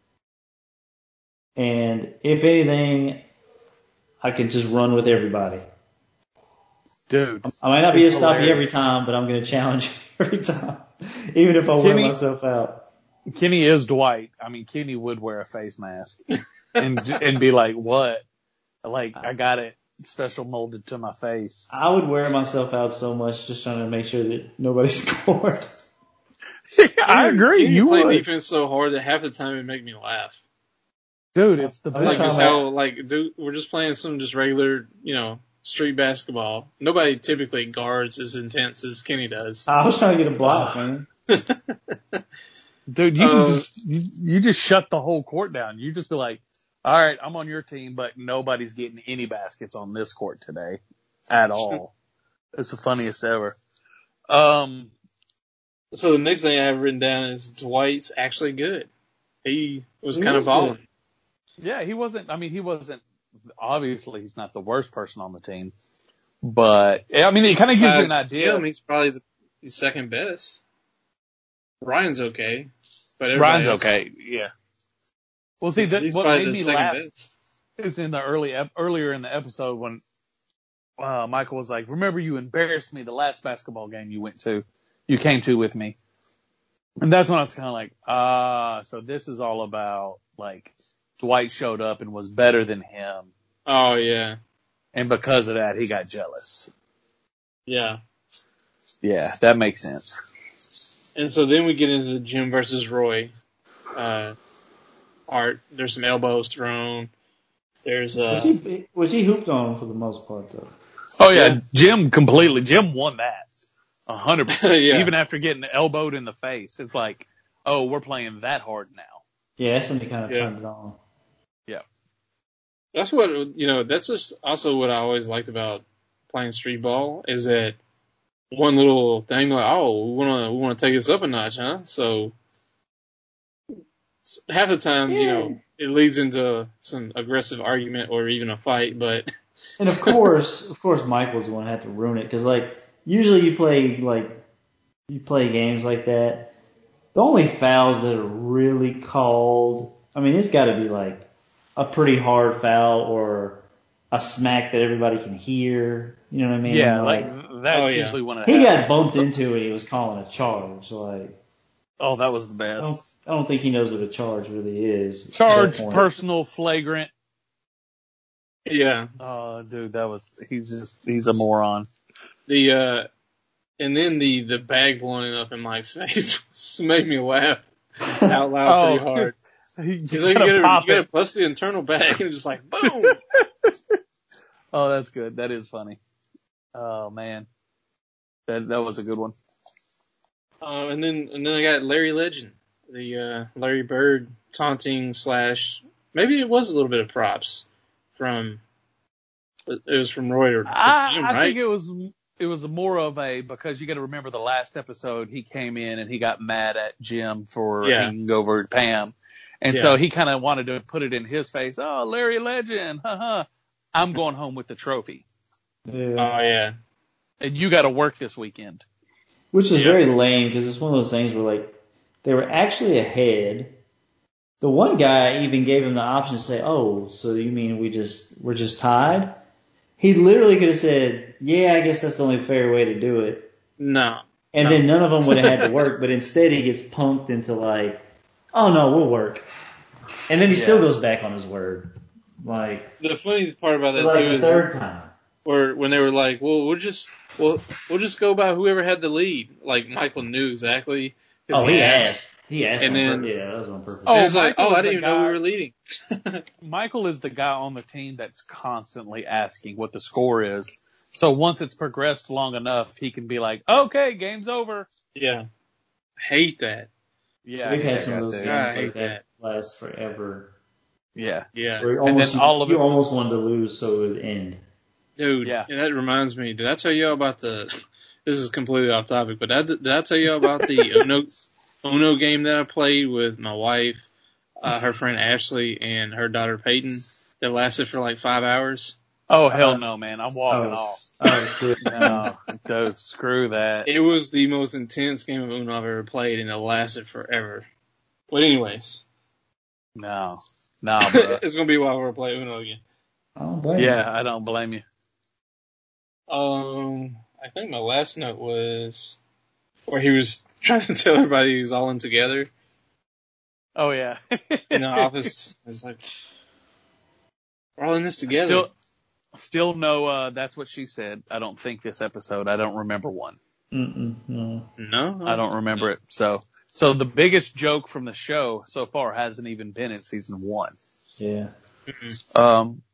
A: And if anything, I can just run with everybody.
C: Dude,
A: I might not be a
C: It's
A: stoppie
C: hilarious.
A: every time, but I'm gonna challenge you every time, even if I wear
C: Kenny-
A: myself out.
C: Kenny is Dwight. I mean, Kenny would wear a face mask and and be like, "What? Like, I got it special molded to my face."
A: I would wear myself out so much just trying to make sure that nobody scored.
C: I agree.
B: Kenny
C: You
B: play
C: would,
B: defense so hard that half the time it make me laugh.
C: dude. It's the
A: Every
B: Like
C: best.
B: just
A: time I-
B: how like dude, we're just playing some just regular, you know, street basketball. Nobody typically guards as intense as Kenny does.
A: I was trying to get a block, man.
C: Dude, you
B: Uh,
C: can just you, you just shut the whole court down. You just be like, "All right, I'm on your team, but nobody's getting any baskets on this court today at all." It's the funniest ever. Um,
B: So the next thing I have written down is Dwight's actually good. He was
A: He
B: kind
A: was
B: of balling.
C: yeah, he wasn't. I mean, he wasn't. Obviously, he's not the worst person on the team, but I mean, it kind of gives you an
B: Besides
C: idea.
B: him, he's probably the he's second best. Ryan's okay, but everybody
C: Ryan's
B: else-
C: okay. Yeah. Well, see,
B: he's,
C: that,
B: he's
C: what
B: probably
C: made
B: the
C: me
B: second
C: laugh
B: best.
C: is in the early ep- earlier in the episode when uh, Michael was like, "Remember, you embarrassed me the last basketball game you went to, you came to with me," and that's when I was kind of like, ah, so this is all about like Dwight showed up and was better than him,
B: Oh yeah,
C: and because of that, he got jealous.
B: yeah.
C: Yeah, that makes sense.
B: And so then we get into the Jim versus Roy. Uh, art. There's some elbows thrown. There's uh.
A: Was he, was he hooped on for the most part though?
C: Oh yeah,
B: Yeah.
C: Jim completely. Jim won that. A hundred percent.
B: Yeah.
C: Even after getting elbowed in the face, it's like, oh, we're playing that hard now.
A: Yeah, that's when he kind of
B: Yeah.
A: turned it on.
B: That's what, you know, that's just also what I always liked about playing street ball is that one little thing like, oh, we want to, we want to take this up a notch, huh? So half the time, you know, it leads into some aggressive argument or even a fight, but
A: And of course, of course, Mike was the one who had to ruin it because, like, usually you play like you play games like that. The only fouls that are really called, I mean, it's got to be like a pretty hard foul or a smack that everybody can hear. You know what I mean?
C: Yeah, like that's
B: Oh, yeah.
C: usually when it
A: he
C: happens.
A: got bumped into it. He was calling a charge. Like,
C: Oh, that was the
A: I
C: best.
A: don't, I don't think he knows what a charge really is. at
C: Charge,
A: that point.
C: personal, flagrant.
B: yeah,
C: Oh, dude, that was he's just he's a moron.
B: the, uh, and then the, the bag blowing up in Mike's face made me laugh out loud pretty hard.
C: He
B: He's
C: just
B: like, you
C: gotta
B: gotta,
C: pop
B: you gotta
C: it.
B: bust the internal bag and just like, boom!
C: Oh, that's good. That is funny. Oh man, that that was a good one.
B: Uh, and then, and then I got Larry Legend, the, uh, Larry Bird taunting slash, maybe it was a little bit of props from, it was from Roy or
C: I,
B: Jim,
C: I
B: right?
C: think it was it was more of a because you got to remember the last episode he came in and he got mad at Jim for
B: Yeah.
C: hanging over Pam, and
B: Yeah.
C: so he kind of wanted to put it in his face. Oh, Larry Legend, haha! I'm going home with the trophy,
A: Yeah.
B: Oh yeah.
C: and you got to work this weekend.
A: which is
B: Yeah.
A: very lame because it's one of those things where like they were actually ahead. The one guy even gave him the option to say, "Oh, so you mean we just we're just tied?" He literally could have said, "Yeah, I guess that's the only fair way to do it."
B: No.
A: And
B: no.
A: then none of them would have had to work, but instead he gets punked into like, "Oh no, we'll work." And then he
C: Yeah.
A: still goes back on his word. Like
B: The funniest part about that
A: like
B: too
A: the
B: is
A: third time.
B: where when they were like, "Well, we'll just we'll we'll just go by whoever had the lead." Like Michael knew exactly. 'Cause
A: Oh, he asked. He asked
B: And
A: on
B: then-
A: purpose. Yeah, that was on purpose.
B: And
C: Oh,
B: it's like,
C: Michael
B: "Oh, I
C: is the
B: didn't even know we
C: guy-
B: were leading."
C: Michael is the guy on the team that's constantly asking what the score is. So once it's progressed long enough, he can be like, okay, game's over.
B: Yeah. Hate that.
C: Yeah.
A: We've
C: I
A: had
C: hate
A: some
C: that
A: of those
C: too.
B: guy. I
A: games
B: hate
A: like that last forever.
C: Yeah.
B: Yeah.
A: Where
C: And
A: almost
C: then
A: you,
C: all of
A: you
C: us-
A: almost wanted to lose so it would end.
B: Dude,
C: Yeah.
B: and that reminds me, did I tell you about the, this is completely off topic, but did I, did I tell you about the Uno, Uno game that I played with my wife, uh, her friend Ashley, and her daughter Peyton that lasted for like five hours?
C: Oh, hell no, man. I'm walking
A: Oh.
C: off.
A: Oh, good.
C: No, dude, screw that.
B: It was the most intense game of Uno I've ever played, and it lasted forever. But anyways,
C: No. No, bro.
B: it's going to be a while before I play Uno again.
A: I don't blame you.
C: Yeah, I don't blame you.
B: Um, I think my last note was where he was trying to tell everybody he was all in together
C: Oh, yeah.
B: in the office. It was like, we're all in this together.
C: Still, still no, uh, that's what she said. I don't think this episode. I don't remember one.
A: Mm-mm, no.
B: no,
C: I don't remember it. So, so the biggest joke from the show so far hasn't even been in season one.
A: Yeah.
C: Um,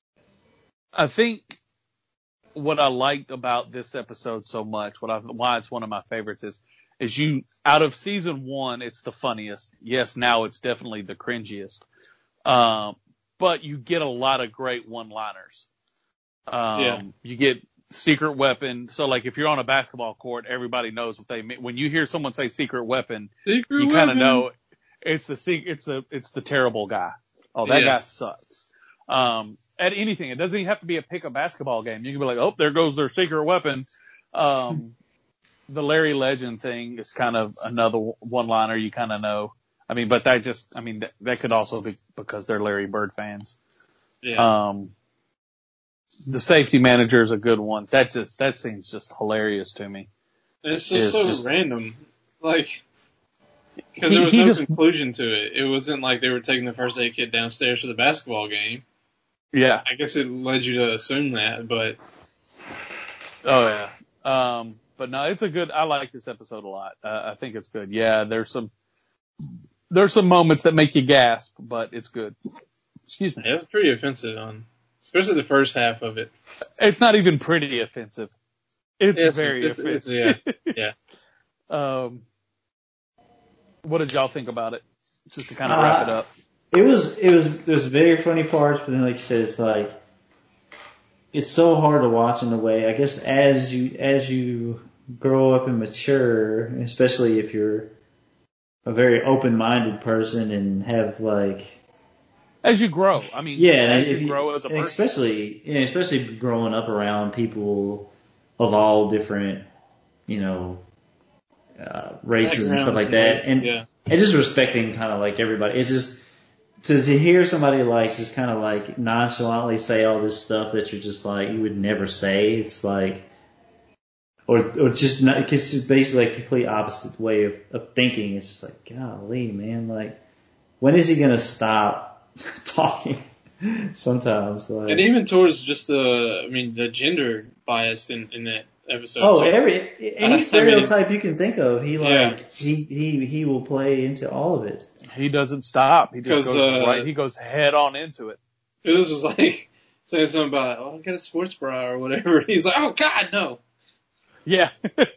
C: I think what I liked about this episode so much, what I, why it's one of my favorites is, is you, out of season one, it's the funniest. Yes, now it's definitely the cringiest. Um, but you get a lot of great one-liners. Um,
B: Yeah.
C: you get secret weapon. So like if you're on a basketball court, everybody knows what they mean. When you hear someone say secret weapon,
B: Secret
C: you kind of
B: weapon.
C: know it's the sec- it's the, it's the terrible guy. Oh, that
B: Yeah.
C: guy sucks. Um, at anything, it doesn't even have to be a pick a basketball game. You can be like, oh, there goes their secret weapon. Um, the Larry Legend thing is kind of another one liner you kind of know. I mean, but that just, I mean, that, that could also be because they're Larry Bird fans.
B: Yeah.
C: Um, the safety manager is a good one. That just, that seems just hilarious to me.
B: it's just
C: it's
B: so
C: just-
B: random. Like, because
C: He-
B: there was
C: he
B: no
C: just-
B: conclusion to it. It wasn't like they were taking the first aid kit downstairs for the basketball game.
C: Yeah.
B: I guess it led you to assume that, but
C: Oh yeah. Um, but no, it's a good, I like this episode a lot. Uh, I think it's good. Yeah, there's some, there's some moments that make you gasp, but it's good. Excuse me.
B: it was pretty offensive on, especially the first half of it.
C: It's not even pretty offensive. It's
B: It's-
C: very
B: it's- it's-
C: offensive.
B: yeah,
C: Um, what did y'all think about it? Just to kind of wrap it
A: Uh,
C: up.
A: It was, it was, there's very funny parts, but then like you said, it's like, it's so hard to watch in a way. I guess as you, as you grow up and mature, especially if you're a very open-minded person and have like,
C: As you grow, I mean,
A: yeah, and
C: as
A: if
C: you grow as a
A: and
C: person.
A: especially, you know, especially growing up around people of all different, you know, uh, races and stuff like that, and
B: yeah,
A: and just respecting kind of like everybody. It's just to, to hear somebody like just kind of like nonchalantly say all this stuff that you're just like you would never say. It's like, or or just not, it's just basically a complete opposite way of, of thinking. It's just like, golly, man, like when is he gonna stop talking? Sometimes, like,
B: and even towards just the, I mean, the gender bias in, in that episode.
A: oh,
B: too.
A: every
B: I
A: any
B: mean-
A: stereotype you can think of, he like
B: Yeah.
A: he he he will play into all of it.
C: He doesn't stop. He just
B: 'Cause,
C: goes
B: uh,
C: right. He goes head on into it.
B: It was just like saying something about, oh, I got a sports bra or whatever. He's like, oh God, no.
C: Yeah.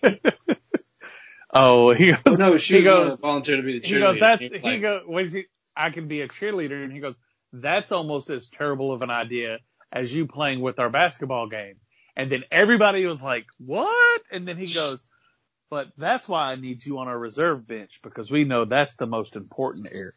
C: oh, he goes.
B: Oh, no, she
C: he
B: was going to
C: goes.
B: volunteer to be the cheerleader.
C: He goes. That's.
B: And
C: He
B: like,
C: goes. When she, I can be a cheerleader, and he goes. That's almost as terrible of an idea as you playing with our basketball game. And then everybody was like, "What?" And then he goes, "But that's why I need you on our reserve bench because we know that's the most important area."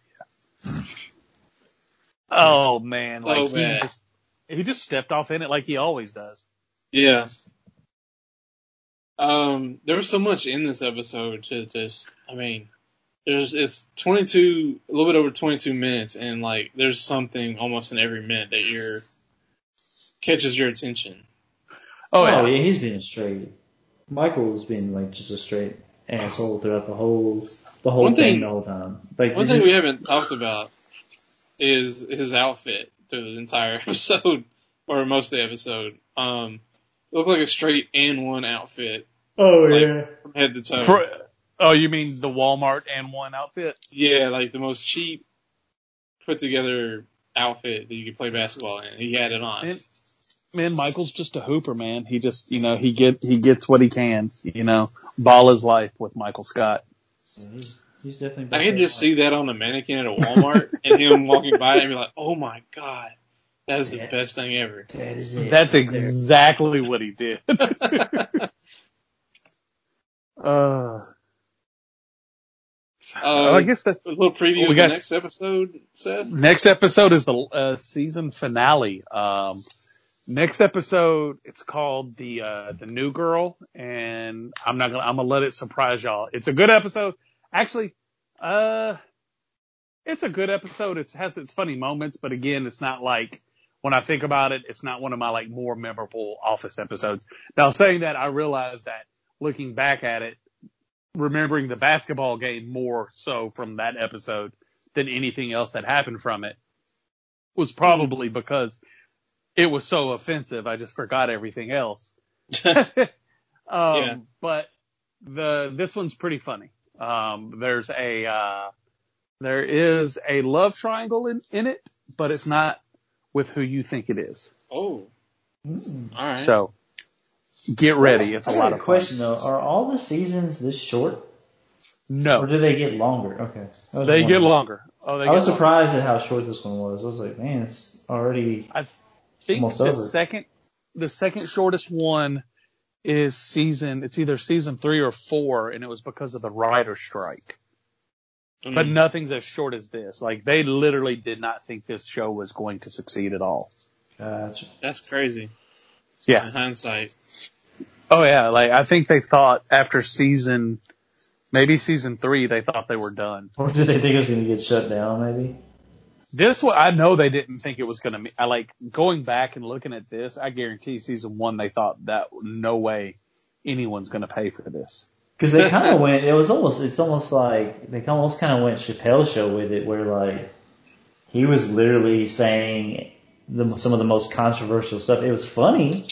C: Oh man, like
B: So
C: he
B: bad.
C: just he just stepped off in it like he always does.
B: yeah. Um, there was so much in this episode to just, I mean, there's, it's twenty-two, a little bit over twenty-two minutes, and like, there's something almost in every minute that you're, catches your attention.
A: Oh, oh yeah. yeah, he's being straight. Michael's being like just a straight asshole throughout the whole, the whole
B: one
A: thing,
B: thing,
A: the whole time. Like,
B: one thing
A: just,
B: we haven't talked about is his outfit through the entire episode, or most of the episode. Um, it looked like a straight and one outfit.
A: Oh
B: like,
A: yeah.
B: From head to toe.
C: For, oh, you mean the Walmart and one outfit?
B: Yeah, like the most cheap, put together outfit that you could play basketball in. He had it on.
C: Man, man, Michael's just a hooper, man. He just, you know, he get he gets what he can. You know, ball his life with Michael Scott.
A: Yeah, he's, he's definitely.
B: I can just see that on a mannequin at a Walmart and him walking by and be like, "Oh my god, that is the best thing ever."
A: That is it.
C: That's exactly what he did. uh.
B: Uh,
C: I guess that
B: a little preview of
C: got,
B: the next episode, Seth.
C: Next episode is the uh, season finale. Um, next episode, it's called the uh, the New Girl, and I'm not gonna I'm gonna let it surprise y'all. It's a good episode, actually. Uh, it's a good episode. It has its funny moments, but again, it's not like when I think about it, it's not one of my like more memorable Office episodes. Now, saying that, I realize that looking back at it, remembering the basketball game more so from that episode than anything else that happened from it was probably because it was so offensive. I just forgot everything else. um,
B: yeah.
C: But the, this one's pretty funny. Um, there's a, uh, there is a love triangle in, in it, but it's not with who you think it is.
B: Oh,
A: mm.
B: All right.
C: So get ready. It's a
A: I
C: lot
A: got
C: of
A: a question
C: fun.
A: though. Are all the seasons this short?
C: No.
A: Or do they get longer? Okay.
C: They
A: wondering.
C: get longer. Oh, they
A: I was
C: get
A: surprised longer. At how short this one was. I was like, man, it's already
C: I think
A: almost
C: the
A: over.
C: second, the second shortest one is season, it's either season three or four, and it was because of the writer's strike. Mm. But nothing's as short as this. Like, they literally did not think this show was going to succeed at all.
A: Gotcha.
B: That's crazy.
C: Yeah.
B: In hindsight.
C: Oh yeah, like, I think they thought after season, maybe season three, they thought they were done.
A: Or did they think it was going to get shut down, maybe?
C: This one, I know they didn't think it was going to, I like, going back and looking at this, I guarantee season one, they thought that no way anyone's going to pay for this.
A: Because they kind of went, it was almost, it's almost like, they almost kind of went Chappelle Show with it, where like, he was literally saying the, some of the most controversial stuff. It was funny,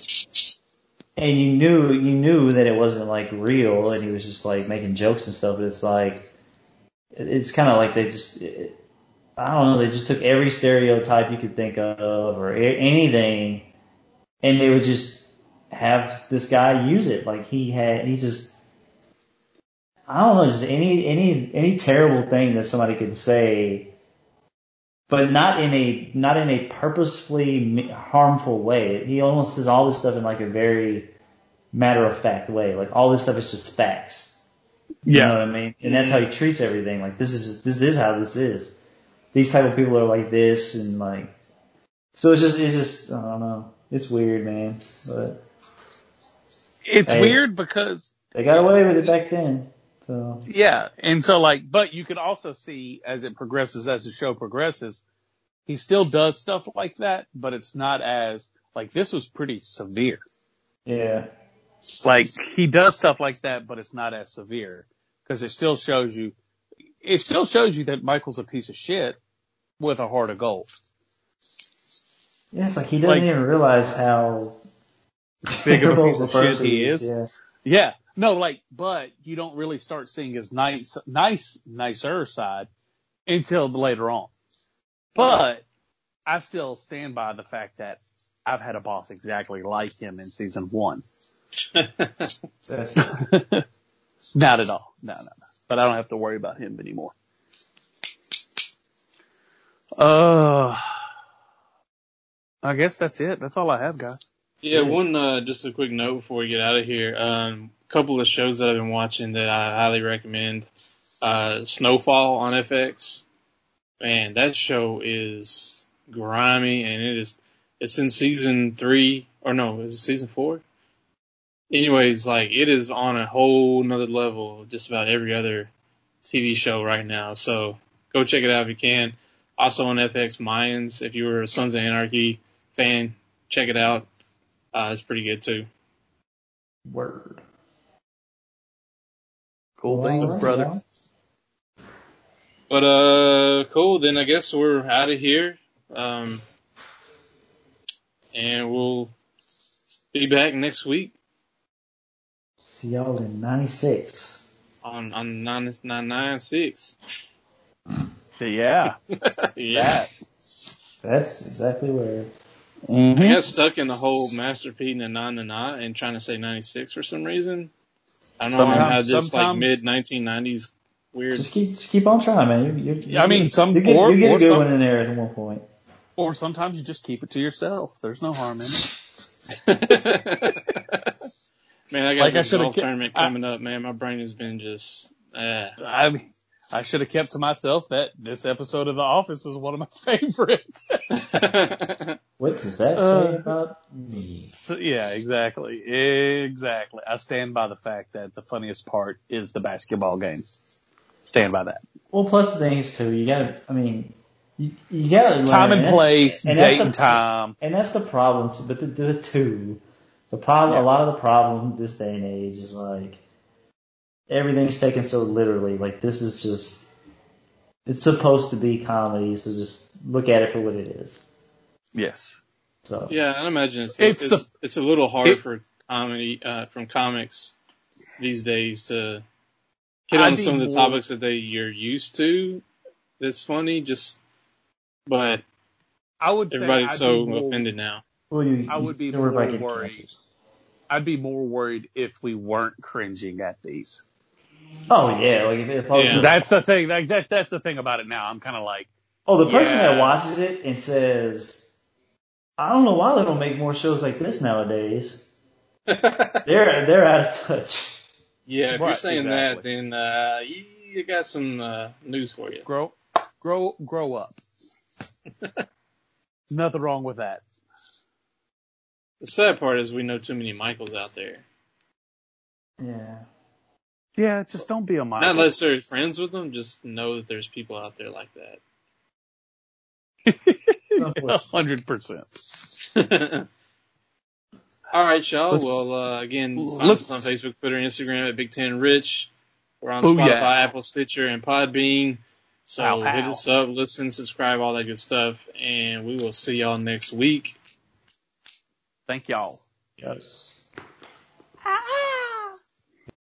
A: and you knew, you knew that it wasn't like real, and he was just like making jokes and stuff, but it's like, it's kind of like they just, it, I don't know, they just took every stereotype you could think of, or a- anything, and they would just have this guy use it. Like he had, he just, I don't know, just any, any, any terrible thing that somebody could say, but not in a, not in a purposefully harmful way. He almost does all this stuff in like a very matter of fact way. Like all this stuff is just facts. You
C: Yeah.
A: know what I mean? And that's how he treats everything. Like this is just, this is how this is. These type of people are like this, and like, so it's just, it's just, I don't know. It's weird, man. But
C: it's
A: hey,
C: weird because
A: they got away with it back then. So
C: yeah, and so like, but you can also see as it progresses, as the show progresses, he still does stuff like that, but it's not as like this was pretty severe.
A: yeah,
C: Like he does stuff like that, but it's not as severe because it still shows you. It still shows you that Michael's a piece of shit with a heart of gold.
A: yeah. It's like he doesn't
C: Like,
A: even realize how
C: big of a piece of shit he
A: is.
C: is.
A: Yeah.
C: Yeah. No, like, but you don't really start seeing his nice, nice, nicer side until later on. But I still stand by the fact that I've had a boss exactly like him in season one.
A: That's
C: Not at all. No, no, no. But I don't have to worry about him anymore. Uh, I guess that's it. That's all I have, guys.
B: Yeah, one, uh, just a quick note before we get out of here. Um, a couple of shows that I've been watching that I highly recommend. Uh, Snowfall on F X. Man, that show is grimy, and it is, it's in season three, or no, is it season four? anyways, like it is on a whole nother level, just about every other T V show right now. So go check it out if you can. Also on F X, Mayans. If you were a Sons of Anarchy fan, check it out. Uh, it's pretty good too.
A: Word.
C: Cool
A: Well,
C: beans,
A: right,
C: brother.
A: well.
B: But uh, cool. Then I guess we're out of here. Um, and we'll be back next week
A: See y'all in ninety-six.
B: on on nine nine nine six.
C: Yeah.
B: Yeah.
C: That.
A: That's exactly where.
C: Mm-hmm.
B: I got stuck in the whole Master P and the nine to nine and trying to say ninety-six for some reason. I don't know why I
C: Sometimes-
B: had this like
C: sometimes-
B: mid nineteen nineties weird.
A: Just keep, just keep on trying, man. You, you, you,
C: I mean, some-
A: you get,
C: or-
A: you get
C: or
A: a good
C: some-
A: one in there at one point.
C: Or sometimes you just keep it to yourself. There's no harm in it.
B: Man, I got
C: Like I
B: this
C: should've
B: golf
C: kept-
B: tournament
C: I-
B: coming up, man. My brain has been just, uh,
C: I mean, I should have kept to myself that this episode of The Office was one of my favorites.
A: What does that say
C: Uh,
A: about me?
C: So, yeah, exactly. Exactly. I stand by the fact that the funniest part is the basketball game. Stand by that.
A: Well, plus the thing is too, you gotta, I mean, you, you gotta learn.
C: Time and place,
A: and that's
C: date
A: the-
C: and time.
A: And that's the problem, too, but the, the two, the problem,
C: Yeah.
A: a lot of the problem this day and age is like, everything's taken so literally. Like, this is just, it's supposed to be comedy, so just look at it for what it is.
C: Yes.
A: So.
B: yeah, I imagine it's,
C: It's
B: it's,
C: a-
B: it's a little hard
C: it-
B: for comedy, uh, from comics these days to hit
C: I'd
B: on
C: be
B: some of the
C: more-
B: topics that they, you're used to. That's funny, just, but
C: I would say
B: everybody's
C: I'd
B: so
C: be more,
B: offended now.
A: Well, you,
C: I would be
A: you, you're
C: more
A: getting
C: worried.
A: cancers.
C: I'd be more worried if we weren't cringing at these.
A: Oh yeah, like if, if I was
B: Yeah.
A: just-
C: That's the thing. Like that. That's the thing about it now. I'm kind of like,
A: oh, the person
C: Yeah.
A: that watches it and says, I don't know why they don't make more shows like this nowadays. They're they're out of touch.
B: Yeah, if you're
C: Right,
B: saying that,
C: exactly.
B: then uh, you, you got some uh, news for you.
C: grow, grow, grow up. Nothing wrong with that.
B: The sad part is we know too many Michaels out there.
A: Yeah.
C: Yeah, just don't be a
B: Not
C: Michael.
B: necessarily friends with them, just know that there's people out there like
C: A hundred percent.
B: that. All right, y'all.
C: Let's-
B: well, uh, again, find
C: let's-
B: us on Facebook, Twitter, Instagram at Big Ten Rich. We're on
C: Booyah.
B: Spotify, Apple, Stitcher, and Podbean. So
C: Pow,
B: hit
C: pow.
B: us up, listen, subscribe, all that good stuff, and we will see y'all next week.
C: Thank y'all.
A: Yes.